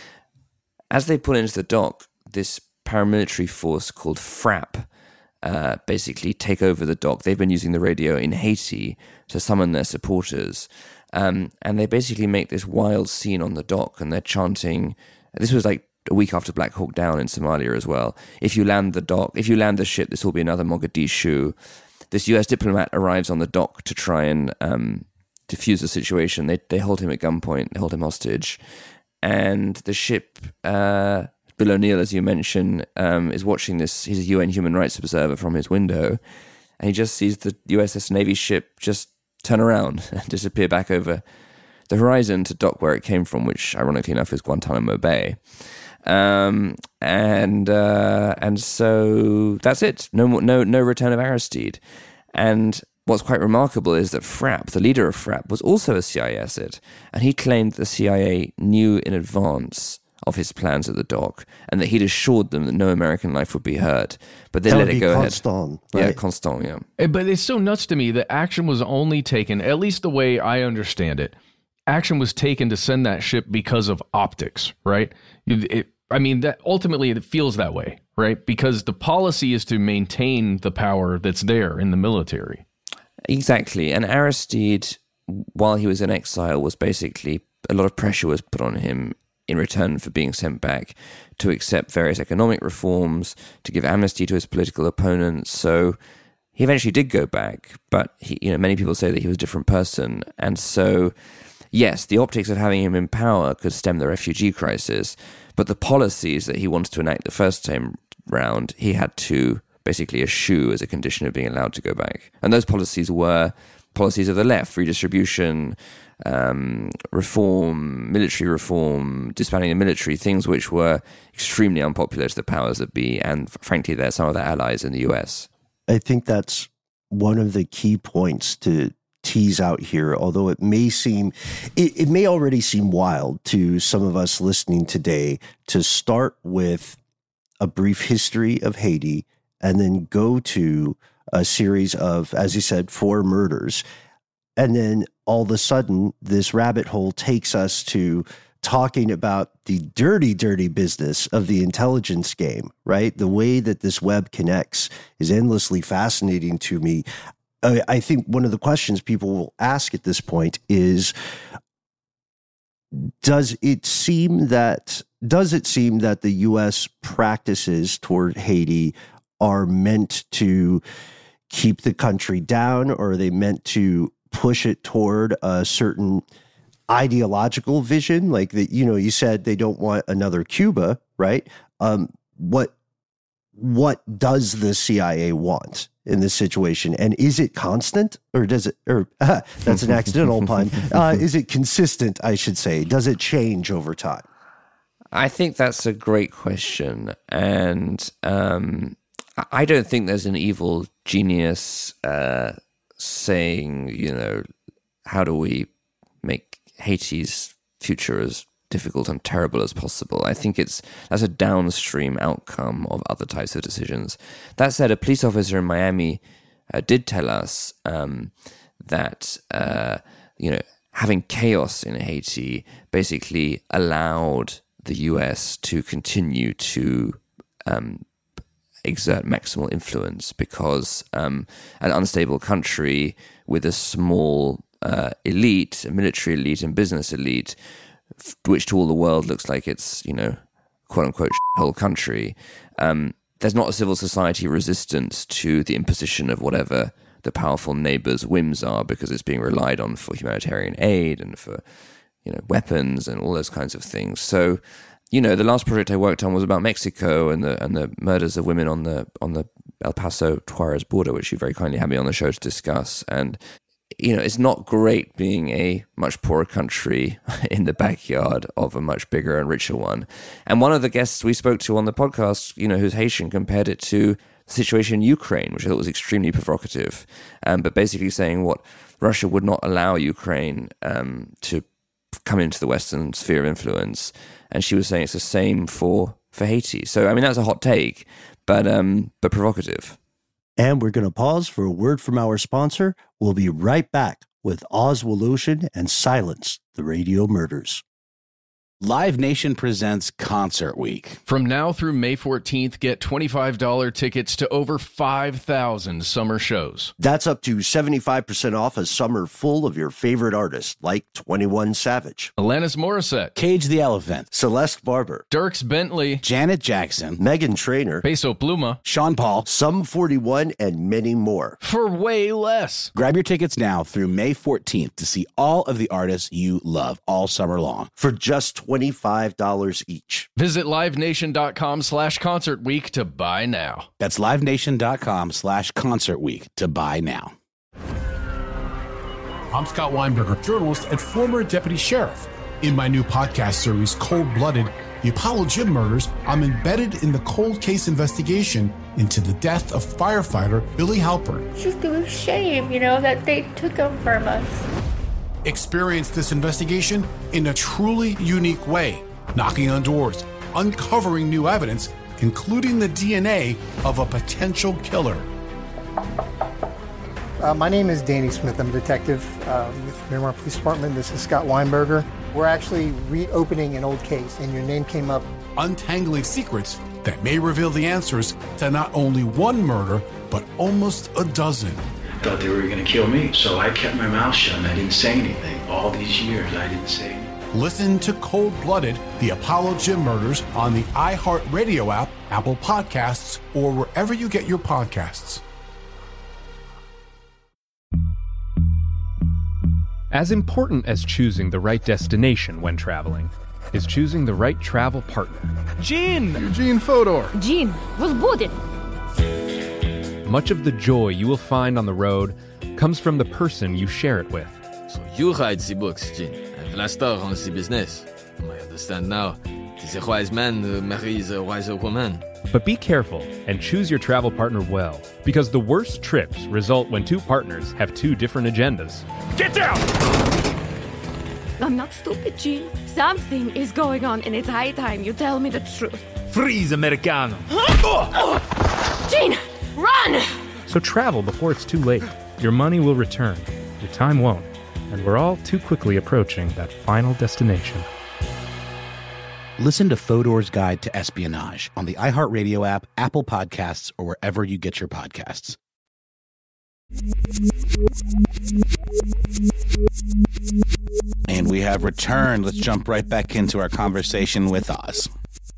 As they pull into the dock, this paramilitary force called FRAP uh, basically take over the dock. They've been using the radio in Haiti to summon their supporters. Um, and they basically make this wild scene on the dock, and they're chanting. This was like a week after Black Hawk Down in Somalia as well. If you land the dock, if you land the ship, this will be another Mogadishu. This U S diplomat arrives on the dock to try and um, diffuse the situation. They they hold him at gunpoint, they hold him hostage. And the ship, uh, Bill O'Neill, as you mentioned, um, is watching this. He's a U N human rights observer from his window. And he just sees the U S S Navy ship just turn around and disappear back over the horizon to dock where it came from, which ironically enough is Guantanamo Bay. Um, and uh, and so that's it. No more, no no return of Aristide. And what's quite remarkable is that FRAP, the leader of FRAP, was also a C I A asset, and he claimed the C I A knew in advance of his plans at the dock, and that he'd assured them that no American life would be hurt, but they that let it go Constant, ahead. Right? Yeah, Constant, yeah. But it's so nuts to me that action was only taken, at least the way I understand it, action was taken to send that ship because of optics, right? It, it, I mean, that ultimately it feels that way, right? Because the policy is to maintain the power that's there in the military. Exactly. And Aristide, while he was in exile, was basically, a lot of pressure was put on him in return for being sent back, to accept various economic reforms, to give amnesty to his political opponents. So he eventually did go back, but he, you know, many people say that he was a different person. And so, yes, the optics of having him in power could stem the refugee crisis, but the policies that he wanted to enact the first time round, he had to basically eschew as a condition of being allowed to go back. And those policies were policies of the left: redistribution, um, reform, military reform, disbanding the military, things which were extremely unpopular to the powers that be, and frankly, they're some of their allies in the U S. I think that's one of the key points to tease out here, although it may seem, it, it may already seem wild to some of us listening today to start with a brief history of Haiti and then go to a series of, as you said, four murders. And then all of a sudden, this rabbit hole takes us to talking about the dirty, dirty business of the intelligence game, right? The way that this web connects is endlessly fascinating to me. I, I think one of the questions people will ask at this point is, does it seem that, does it seem that the U S practices toward Haiti are meant to keep the country down, or are they meant to push it toward a certain ideological vision? Like that, you know, you said they don't want another Cuba, right? Um, what what does the C I A want in this situation, and is it constant, or does it? Or uh, that's an accidental pun. Uh, is it consistent? I should say. Does it change over time? I think that's a great question, and um, I don't think there's an evil genius uh, saying, you know, how do we make Haiti's future as difficult and terrible as possible. I think it's that's a downstream outcome of other types of decisions. That said, a police officer in Miami uh, did tell us um, that uh, you know, having chaos in Haiti basically allowed the U S to continue to um, exert maximal influence, because um, an unstable country with a small uh, elite, a military elite and business elite, which to all the world looks like it's, you know, quote unquote whole country, um, there's not a civil society resistance to the imposition of whatever the powerful neighbor's whims are, because it's being relied on for humanitarian aid and for, you know, weapons and all those kinds of things. So, you know, the last project I worked on was about Mexico and the and the murders of women on the on the El Paso Juarez border, which you very kindly had me on the show to discuss. And you know, it's not great being a much poorer country in the backyard of a much bigger and richer one. And one of the guests we spoke to on the podcast, you know, who's Haitian, compared it to the situation in Ukraine, which I thought was extremely provocative. Um, but basically saying what Russia would not allow Ukraine um, to come into the Western sphere of influence. And she was saying it's the same for, for Haiti. So, I mean, that's a hot take, but um, but provocative. And we're going to pause for a word from our sponsor. We'll be right back with Oz Wolution and Silence the Radio Murders. Live Nation presents Concert Week. From now through May fourteenth, get twenty-five dollars tickets to over five thousand summer shows. That's up to seventy-five percent off a summer full of your favorite artists, like twenty-one Savage, Alanis Morissette, Cage the Elephant, Celeste Barber, Dierks Bentley, Janet Jackson, Meghan Trainor, Peso Pluma, Sean Paul, Sum forty-one, and many more. For way less. Grab your tickets now through May fourteenth to see all of the artists you love all summer long for just twenty-five dollars each. Visit livenation.com slash concert week to buy now. That's livenation.com slash concert week to buy now. I'm Scott Weinberger, journalist and former deputy sheriff. In my new podcast series, Cold Blooded, The Apollo Gym Murders, I'm embedded in the cold case investigation into the death of firefighter Billy Halpern. It's just a shame, you know, that they took him from us. Experience this investigation in a truly unique way, knocking on doors, uncovering new evidence, including the D N A of a potential killer. Uh, my name is Danny Smith. I'm a detective uh, with Miramar Police Department. This is Scott Weinberger. We're actually reopening an old case, and your name came up. Untangling secrets that may reveal the answers to not only one murder, but almost a dozen. I thought they were going to kill me, so I kept my mouth shut and I didn't say anything. All these years, I didn't say anything. Listen to Cold Blooded, The Apollo Gym Murders on the iHeartRadio app, Apple Podcasts, or wherever you get your podcasts. As important as choosing the right destination when traveling is choosing the right travel partner. Gene! Eugene Fodor. Gene, was booted. Much of the joy you will find on the road comes from the person you share it with. So you write the books, Gene, and Vlastar runs the business. I understand now. The wise man marries a wiser woman. But be careful and choose your travel partner well, because the worst trips result when two partners have two different agendas. Get down! I'm not stupid, Gene. Something is going on, and it's high time you tell me the truth. Freeze, Americano! Gene, run! So travel before it's too late. Your money will return, your time won't, and we're all too quickly approaching that final destination. Listen to Fodor's Guide to Espionage on the iHeartRadio app, Apple Podcasts, or wherever you get your podcasts. And we have returned. Let's jump right back into our conversation with Oz.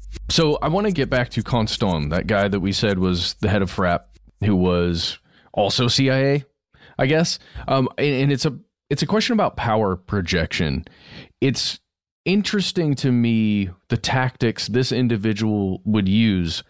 So I want to get back to Constant, that guy that we said was the head of FRAP, who was also C I A, I guess. Um, and, and it's a it's a question about power projection. It's interesting to me the tactics this individual would use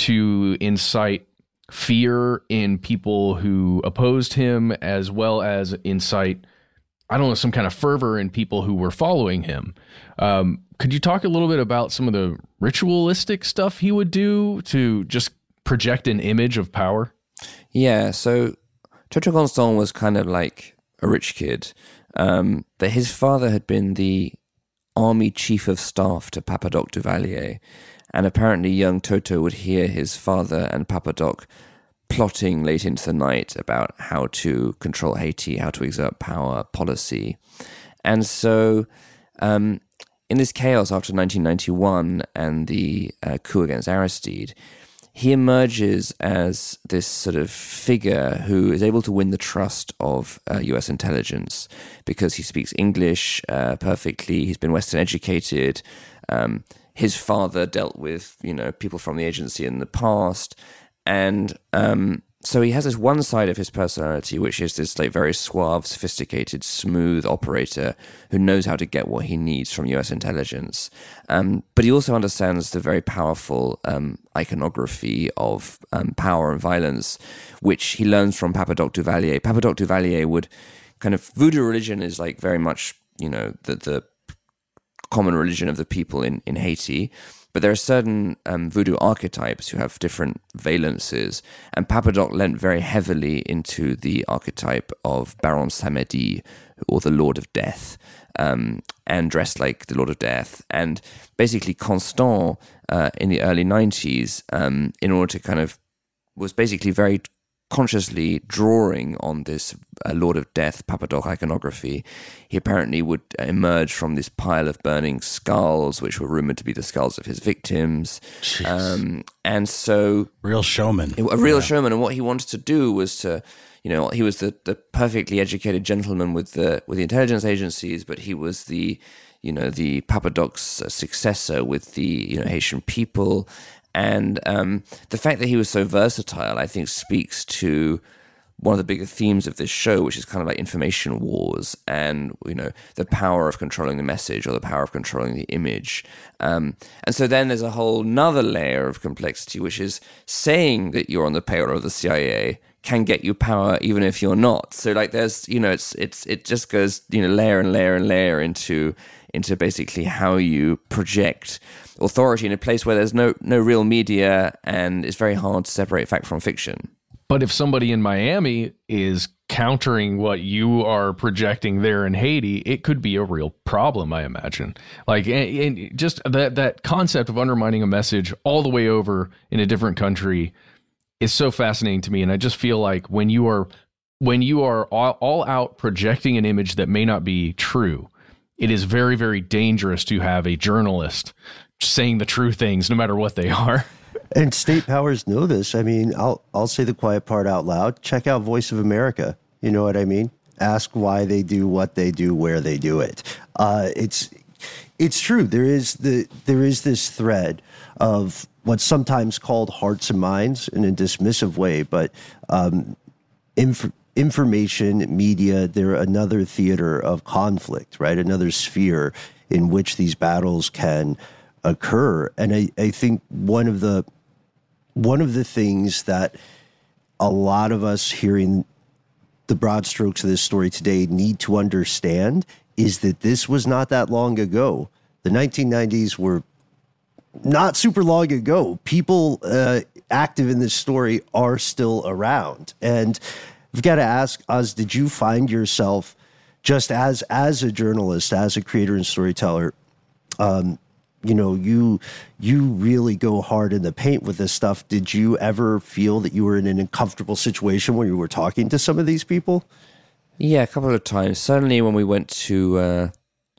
to incite fear in people who opposed him, as well as incite, I don't know, some kind of fervor in people who were following him. Um, could you talk a little bit about some of the ritualistic stuff he would do to just project an image of power? Yeah, so Toto Constant was kind of like a rich kid. Um, but his father had been the army chief of staff to Papadoc Duvalier. And apparently young Toto would hear his father and Papadoc plotting late into the night about how to control Haiti, how to exert power, policy. And so um, in this chaos after nineteen ninety-one and the uh, coup against Aristide, he emerges as this sort of figure who is able to win the trust of uh, U S intelligence because he speaks English uh, perfectly. He's been Western educated. Um, his father dealt with, you know, people from the agency in the past. And um, so he has this one side of his personality, which is this like very suave, sophisticated, smooth operator who knows how to get what he needs from U S intelligence. Um, but he also understands the very powerful um, iconography of um, power and violence, which he learns from Papadoc Duvalier. Papadoc Duvalier would kind of, voodoo religion is like very much, you know, the, the common religion of the people in, in Haiti. But there are certain um, voodoo archetypes who have different valences, and Papadoc lent very heavily into the archetype of Baron Samedi, or the Lord of Death, um, and dressed like the Lord of Death. And basically Constant, uh, in the early nineties, um, in order to kind of, was basically very consciously drawing on this uh, Lord of Death Papadoc iconography. He apparently would emerge from this pile of burning skulls, which were rumored to be the skulls of his victims. Um, and so... Real showman. A real yeah. showman. And what he wanted to do was to, you know, he was the, the perfectly educated gentleman with the with the intelligence agencies, but he was the, you know, the Papadoc's successor with the, you know, Haitian people. And um, the fact that he was so versatile, I think, speaks to one of the bigger themes of this show, which is kind of like information wars and, you know, the power of controlling the message or the power of controlling the image. Um, and so then there's a whole nother layer of complexity, which is saying that you're on the payroll of the C I A can get you power even if you're not. So like there's, you know, it's it's it just goes, you know, layer and layer and layer into into basically how you project authority in a place where there's no no real media, and it's very hard to separate fact from fiction. But if somebody in Miami is countering what you are projecting there in Haiti, it could be a real problem, I imagine. Like, and, and just that that concept of undermining a message all the way over in a different country is so fascinating to me. And I just feel like when you are when you are all, all out projecting an image that may not be true, it is very, very dangerous to have a journalist saying the true things, no matter what they are. And state powers know this. I mean, I'll I'll say the quiet part out loud. Check out Voice of America. You know what I mean? Ask why they do what they do, where they do it. Uh, it's it's true. There is the there is this thread of what's sometimes called hearts and minds in a dismissive way, but um, inf- information, media, they're another theater of conflict, right? Another sphere in which these battles can occur. And I, I think one of the one of the things that a lot of us hearing the broad strokes of this story today need to understand is that this was not that long ago. The nineteen nineties were not super long ago. People uh, active in this story are still around. And I've got to ask, Oz, did you find yourself just as as a journalist, as a creator and storyteller, um, you know, you you really go hard in the paint with this stuff. Did you ever feel that you were in an uncomfortable situation when you were talking to some of these people? Yeah, a couple of times. Certainly when we went to uh,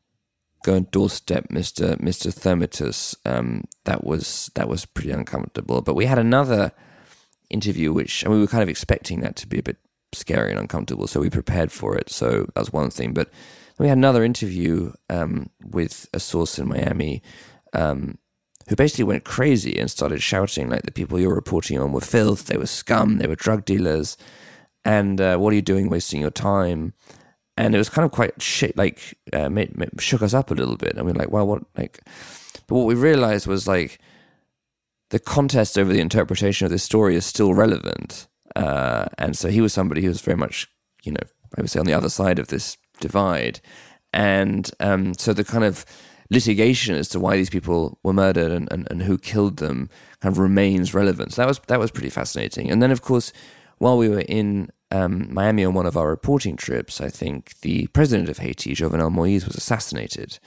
go and doorstep Mister Mister Thermitus, um, that was that was pretty uncomfortable. But we had another interview, which and we were kind of expecting that to be a bit scary and uncomfortable, so we prepared for it. So that was one thing. But we had another interview um, with a source in Miami um, who basically went crazy and started shouting like the people you're reporting on were filth, they were scum, they were drug dealers, and uh, what are you doing wasting your time? And it was kind of quite shit, like uh, made, made, shook us up a little bit. I mean, like, well, what, like, but what we realized was like the contest over the interpretation of this story is still relevant. Uh, and so he was somebody who was very much, you know, I would say on the other side of this divide. And um, so the kind of litigation as to why these people were murdered and, and, and who killed them kind of remains relevant. So that was that was pretty fascinating. And then, of course, while we were in um, Miami on one of our reporting trips, I think the president of Haiti, Jovenel Moïse, was assassinated.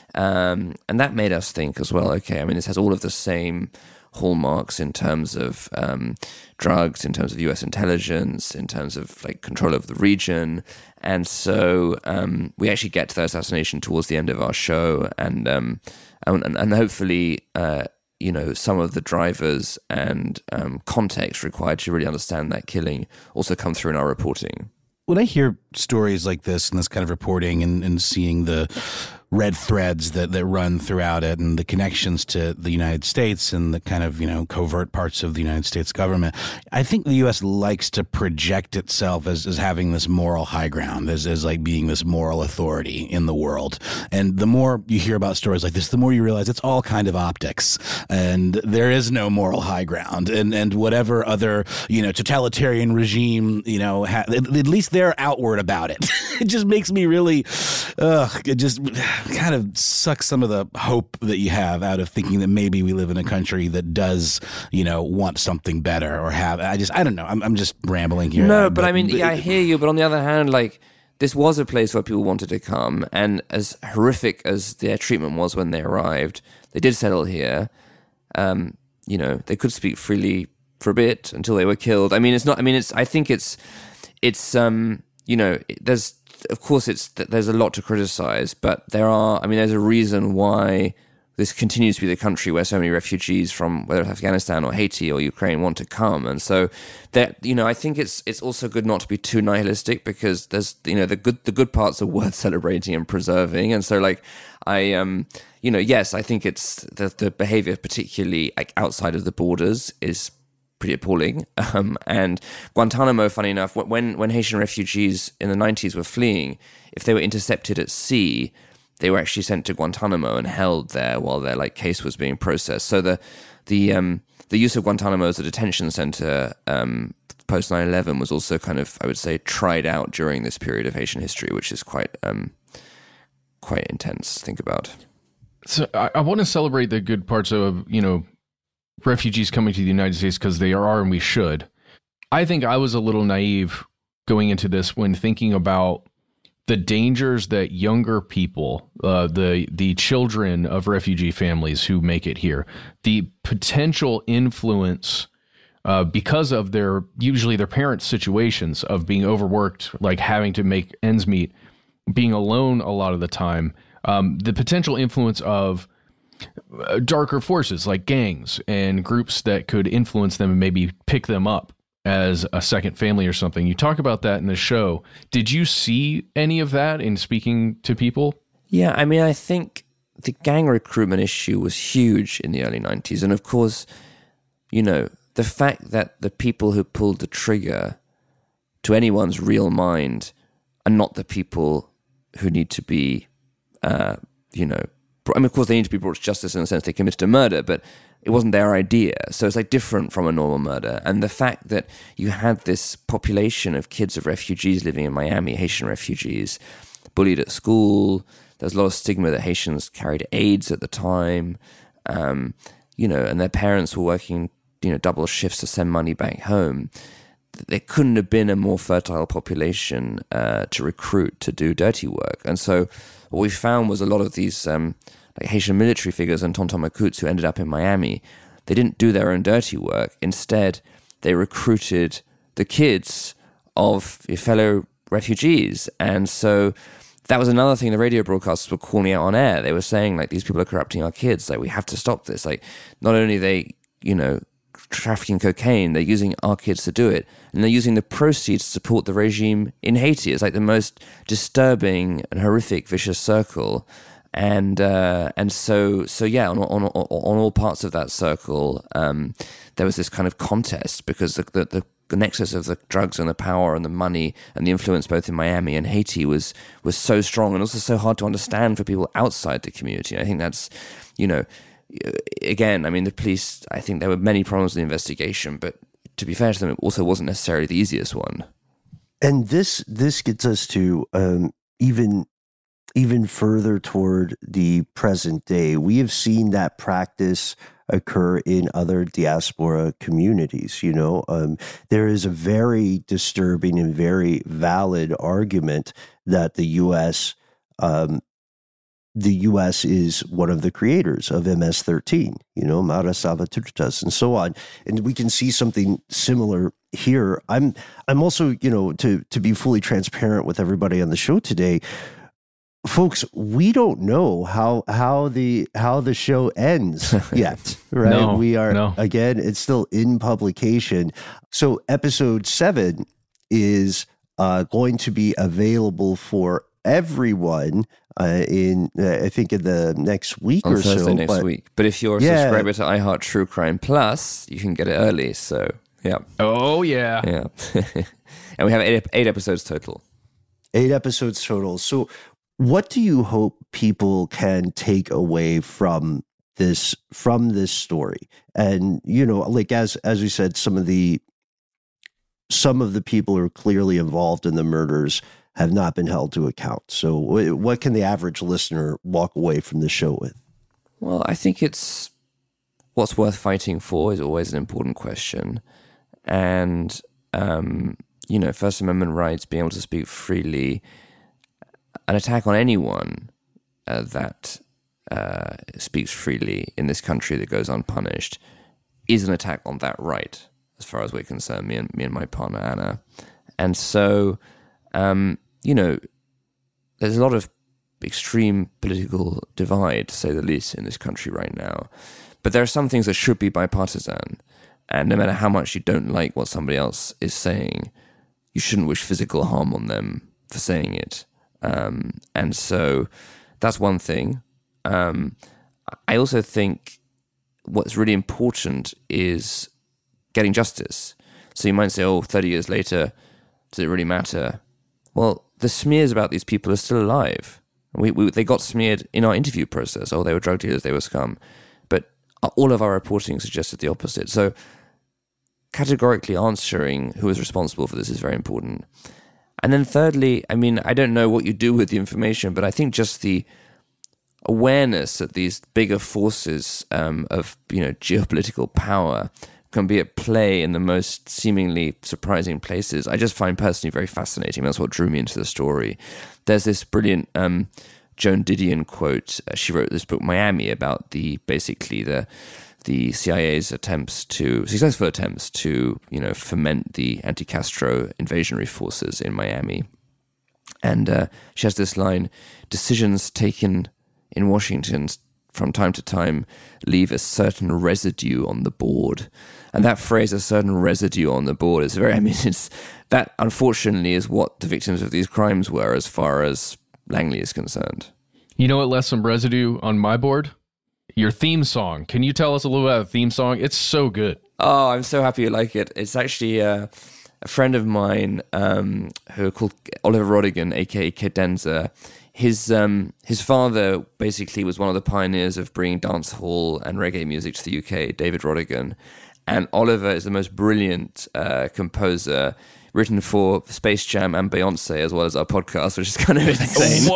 Um, and that made us think as well, okay, I mean, this has all of the same hallmarks in terms of um, drugs, in terms of U S intelligence, in terms of like control of the region. And so um, we actually get to the assassination towards the end of our show, and um, and, and hopefully uh, you know, some of the drivers and um, context required to really understand that killing also come through in our reporting. When I hear stories like this and this kind of reporting and, and seeing the red threads that, that run throughout it and the connections to the United States and the kind of, you know, covert parts of the United States government, I think the U S likes to project itself as, as having this moral high ground, as, as like being this moral authority in the world. And the more you hear about stories like this, the more you realize it's all kind of optics and there is no moral high ground. And, and whatever other, you know, totalitarian regime, you know, ha- at, at least they're outward about it. It just makes me really, uh, it just kind of sucks some of the hope that you have out of thinking that maybe we live in a country that does, you know, want something better or have. I just, I don't know. I'm, I'm just rambling here. No, but, but I mean, but, yeah, I hear you. But on the other hand, like, this was a place where people wanted to come, and as horrific as their treatment was when they arrived, they did settle here. Um, you know, they could speak freely for a bit until they were killed. I mean, it's not. I mean, it's. I think it's. It's. Um. You know, there's. Of course, it's there's a lot to criticize, but there are. I mean, there's a reason why this continues to be the country where so many refugees from whether it's Afghanistan or Haiti or Ukraine want to come, and so that, you know, I think it's it's also good not to be too nihilistic, because there's, you know, the good the good parts are worth celebrating and preserving, and so like I um you know yes I think it's the the behavior particularly like outside of the borders is pretty appalling. Um, and Guantanamo, funny enough, when when Haitian refugees in the nineties were fleeing, if they were intercepted at sea, they were actually sent to Guantanamo and held there while their like case was being processed. So the the um, the use of Guantanamo as a detention center um, post nine eleven was also kind of, I would say, tried out during this period of Haitian history, which is quite um, quite intense to think about. So I, I want to celebrate the good parts of, you know, refugees coming to the United States, because they are, and we should. I think I was a little naive going into this when thinking about the dangers that younger people, uh, the the children of refugee families who make it here, the potential influence uh, because of their, usually their parents' situations of being overworked, like having to make ends meet, being alone a lot of the time, um, the potential influence of darker forces like gangs and groups that could influence them and maybe pick them up as a second family or something. You talk about that in the show. Did you see any of that in speaking to people? Yeah, I mean, I think the gang recruitment issue was huge in the early nineties. And of course, you know, the fact that the people who pulled the trigger to anyone's real mind are not the people who need to be, uh, you know, I mean, of course, they need to be brought to justice in the sense they committed a murder, but it wasn't their idea. So it's like different from a normal murder. And the fact that you had this population of kids of refugees living in Miami, Haitian refugees, bullied at school. There's a lot of stigma that Haitians carried AIDS at the time, um, you know, and their parents were working, you know, double shifts to send money back home. There couldn't have been a more fertile population uh, to recruit to do dirty work. And so what we found was a lot of these um, like Haitian military figures and Tonton Macouts who ended up in Miami, they didn't do their own dirty work. Instead, they recruited the kids of your fellow refugees. And so that was another thing the radio broadcasters were calling out on air. They were saying, like, these people are corrupting our kids. Like, we have to stop this. Like, not only are they, you know, trafficking cocaine, they're using our kids to do it. And they're using the proceeds to support the regime in Haiti. It's like the most disturbing and horrific vicious circle. And uh, and so so yeah, on on on all parts of that circle, um, there was this kind of contest because the, the the the nexus of the drugs and the power and the money and the influence both in Miami and Haiti was was so strong and also so hard to understand for people outside the community. I think that's, you know, again, I mean, the police, I think there were many problems with the investigation, but to be fair to them, it also wasn't necessarily the easiest one. And this this gets us to um, even even further toward the present day. We have seen that practice occur in other diaspora communities. You know, um, there is a very disturbing and very valid argument that the U S um, the U S is one of the creators of M S thirteen, you know, Mara Salvatruchas and so on. And we can see something similar here. I'm I'm also, you know, to to be fully transparent with everybody on the show today, folks, we don't know how how the how the show ends yet, right? No, we are no. Again, it's still in publication. So episode seven is uh, going to be available for everyone uh, in uh, I think in the next week On or Thursday so. next but, week. But if you're a yeah. subscriber to iHeart True Crime Plus, you can get it early. So yeah. Oh yeah. Yeah. And we have eight, eight episodes total. Eight episodes total. So what do you hope people can take away from this from this story? And, you know, like as as we said, some of the some of the people who are clearly involved in the murders have not been held to account. So what can the average listener walk away from the show with? Well, I think it's what's worth fighting for is always an important question. And, um, you know, First Amendment rights, being able to speak freely, an attack on anyone uh, that uh, speaks freely in this country that goes unpunished is an attack on that right, as far as we're concerned, me and, me and my partner, Anna. And so, um, you know, there's a lot of extreme political divide, to say the least, in this country right now. But there are some things that should be bipartisan. And no matter how much you don't like what somebody else is saying, you shouldn't wish physical harm on them for saying it. Um, and so that's one thing. Um, I also think what's really important is getting justice. So you might say, oh, thirty years later, does it really matter? Well, the smears about these people are still alive. We, we they got smeared in our interview process. Oh, they were drug dealers, they were scum. But all of our reporting suggested the opposite. So categorically answering who is responsible for this is very important. And then thirdly, I mean, I don't know what you do with the information, but I think just the awareness that these bigger forces um, of, you know, geopolitical power can be at play in the most seemingly surprising places, I just find personally very fascinating. That's what drew me into the story. There's this brilliant um, Joan Didion quote. Uh, she wrote this book, Miami, about the basically the the C I A's attempts to, successful attempts to, you know, foment the anti-Castro invasionary forces in Miami. And uh, she has this line, decisions taken in Washington from time to time leave a certain residue on the board. And that phrase, a certain residue on the board, is very, I mean, it's, that unfortunately is what the victims of these crimes were as far as Langley is concerned. You know what left some residue on my board? Your theme song. Can you tell us a little about the theme song? It's so good. Oh, I'm so happy you like it. It's actually uh, a friend of mine um, who are called Oliver Rodigan, aka Cadenza. His um, his father basically was one of the pioneers of bringing dancehall and reggae music to the U K, David Rodigan. And Oliver is the most brilliant uh, composer, written for Space Jam and Beyonce, as well as our podcast, which is kind of insane.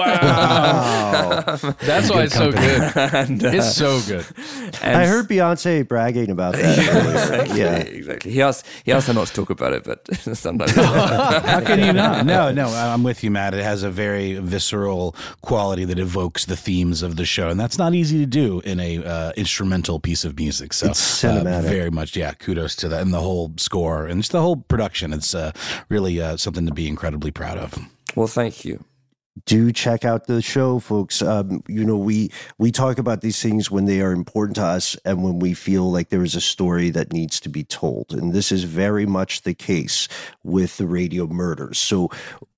Wow. That's why it's so good. and, uh, it's so good. I heard Beyonce bragging about that earlier. Exactly, yeah. exactly. He asked, he asked her not to talk about it, but sometimes. How can you not? No, no, I'm with you, Matt. It has a very visceral quality that evokes the themes of the show, and that's not easy to do in a uh, instrumental piece of music. So it's cinematic. Uh, very much, yeah, kudos to that. And the whole score and just the whole production. It's uh, really uh, something to be incredibly proud of. Well, thank you. Do check out the show, folks. Um, you know, we we talk about these things when they are important to us and when we feel like there is a story that needs to be told. And this is very much the case with the Radio Murders. So,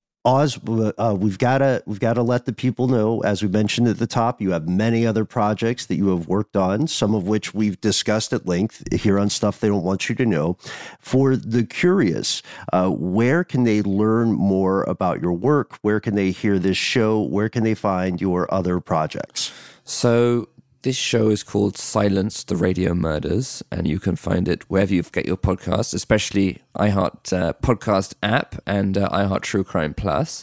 Oz, uh, we've got to we've got to let the people know, as we mentioned at the top, you have many other projects that you have worked on, some of which we've discussed at length here on Stuff They Don't Want You to Know. For the curious, uh, where can they learn more about your work? Where can they hear this show? Where can they find your other projects? So this show is called Silence, the Radio Murders, and you can find it wherever you get your podcasts, especially iHeart uh, Podcast app and uh, iHeart True Crime Plus.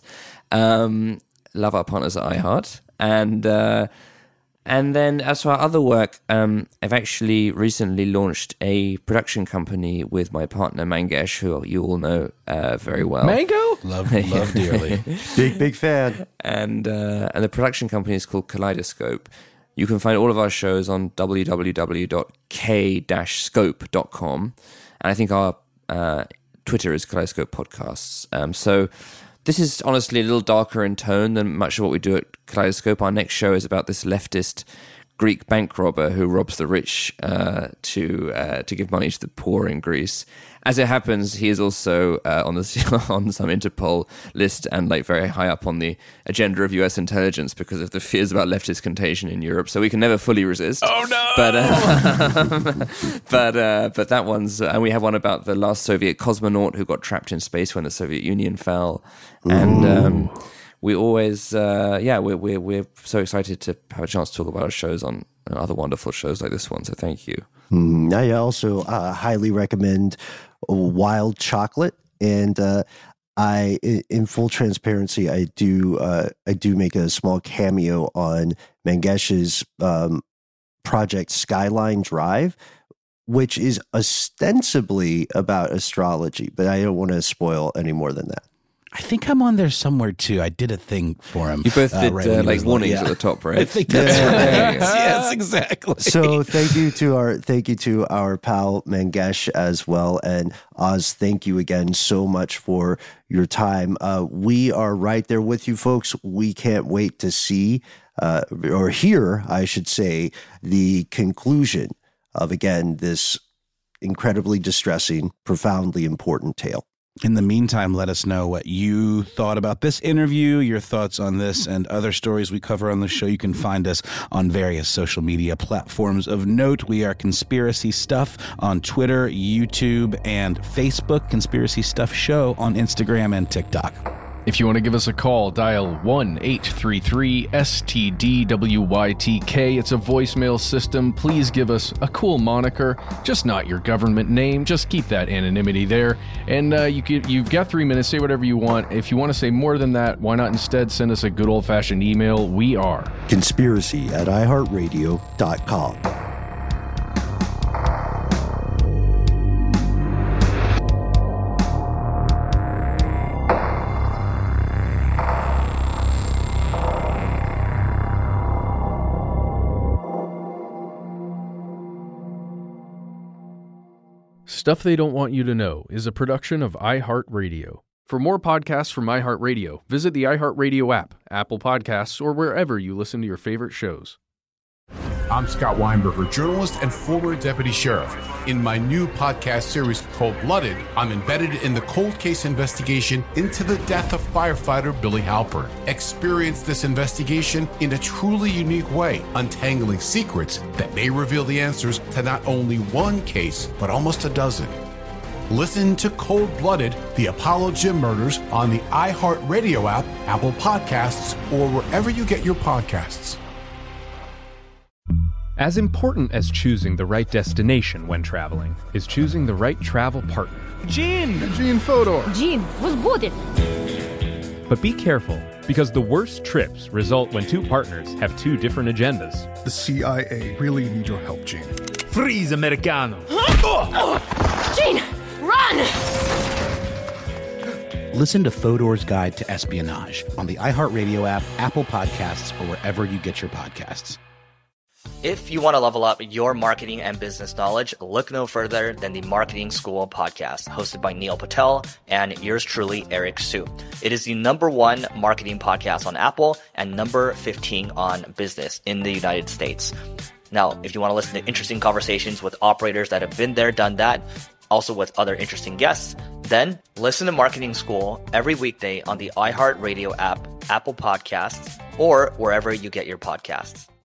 Um, love our partners at iHeart. And uh, and then as for our other work, um, I've actually recently launched a production company with my partner Mangesh, who you all know uh, very well. Mango? Love, love dearly. Big, big fan. And, uh, and the production company is called Kaleidoscope. You can find all of our shows on w w w dot k dash scope dot com. And I think our uh, Twitter is Kaleidoscope Podcasts. Um, so this is honestly a little darker in tone than much of what we do at Kaleidoscope. Our next show is about this leftist Greek bank robber who robs the rich uh, to uh, to give money to the poor in Greece. As it happens, he is also uh, on the on some Interpol list and like very high up on the agenda of U S intelligence because of the fears about leftist contagion in Europe. So we can never fully resist. Oh no! But uh, but uh, but that one's uh, and we have one about the last Soviet cosmonaut who got trapped in space when the Soviet Union fell, and. Um, We always, uh, yeah, we're, we're we're so excited to have a chance to talk about our shows on other wonderful shows like this one. So thank you. Mm, I also uh, highly recommend Wild Chocolate, and uh, I, in full transparency, I do uh, I do make a small cameo on Mangesh's um, project Skyline Drive, which is ostensibly about astrology, but I don't want to spoil any more than that. I think I'm on there somewhere too. I did a thing for him. You both did uh, right uh, like warnings yeah. at the top, right? I think that's right. Yes, yes, exactly. So thank you to our thank you to our pal Mangesh as well, and Oz. Thank you again so much for your time. Uh, we are right there with you, folks. We can't wait to see uh, or hear, I should say, the conclusion of again this incredibly distressing, profoundly important tale. In the meantime, let us know what you thought about this interview, your thoughts on this and other stories we cover on the show. You can find us on various social media platforms of note. We are Conspiracy Stuff on Twitter, YouTube, and Facebook. Conspiracy Stuff Show on Instagram and TikTok. If you want to give us a call, dial one eight three three S T D W Y T K. It's a voicemail system. Please give us a cool moniker, just not your government name. Just keep that anonymity there. And uh, you could, you've got three minutes. Say whatever you want. If you want to say more than that, why not instead send us a good old-fashioned email? We are conspiracy at i heart radio dot com. Stuff They Don't Want You to Know is a production of iHeartRadio. For more podcasts from iHeartRadio, visit the iHeartRadio app, Apple Podcasts, or wherever you listen to your favorite shows. I'm Scott Weinberger, journalist and former deputy sheriff. In my new podcast series, Cold Blooded, I'm embedded in the cold case investigation into the death of firefighter Billy Halpern. Experience this investigation in a truly unique way, untangling secrets that may reveal the answers to not only one case, but almost a dozen. Listen to Cold Blooded, the Apollo Gym Murders on the iHeartRadio app, Apple Podcasts, or wherever you get your podcasts. As important as choosing the right destination when traveling is choosing the right travel partner. Gene! Gene Fodor! Gene, was good. But be careful, because the worst trips result when two partners have two different agendas. The C I A really need your help, Gene. Freeze, Americano! Gene, run! Listen to Fodor's Guide to Espionage on the iHeartRadio app, Apple Podcasts, or wherever you get your podcasts. If you want to level up your marketing and business knowledge, look no further than the Marketing School podcast, hosted by Neil Patel and yours truly, Eric Su. It is the number one marketing podcast on Apple and number fifteen on business in the United States. Now, if you want to listen to interesting conversations with operators that have been there, done that, also with other interesting guests, then listen to Marketing School every weekday on the iHeartRadio app, Apple Podcasts, or wherever you get your podcasts.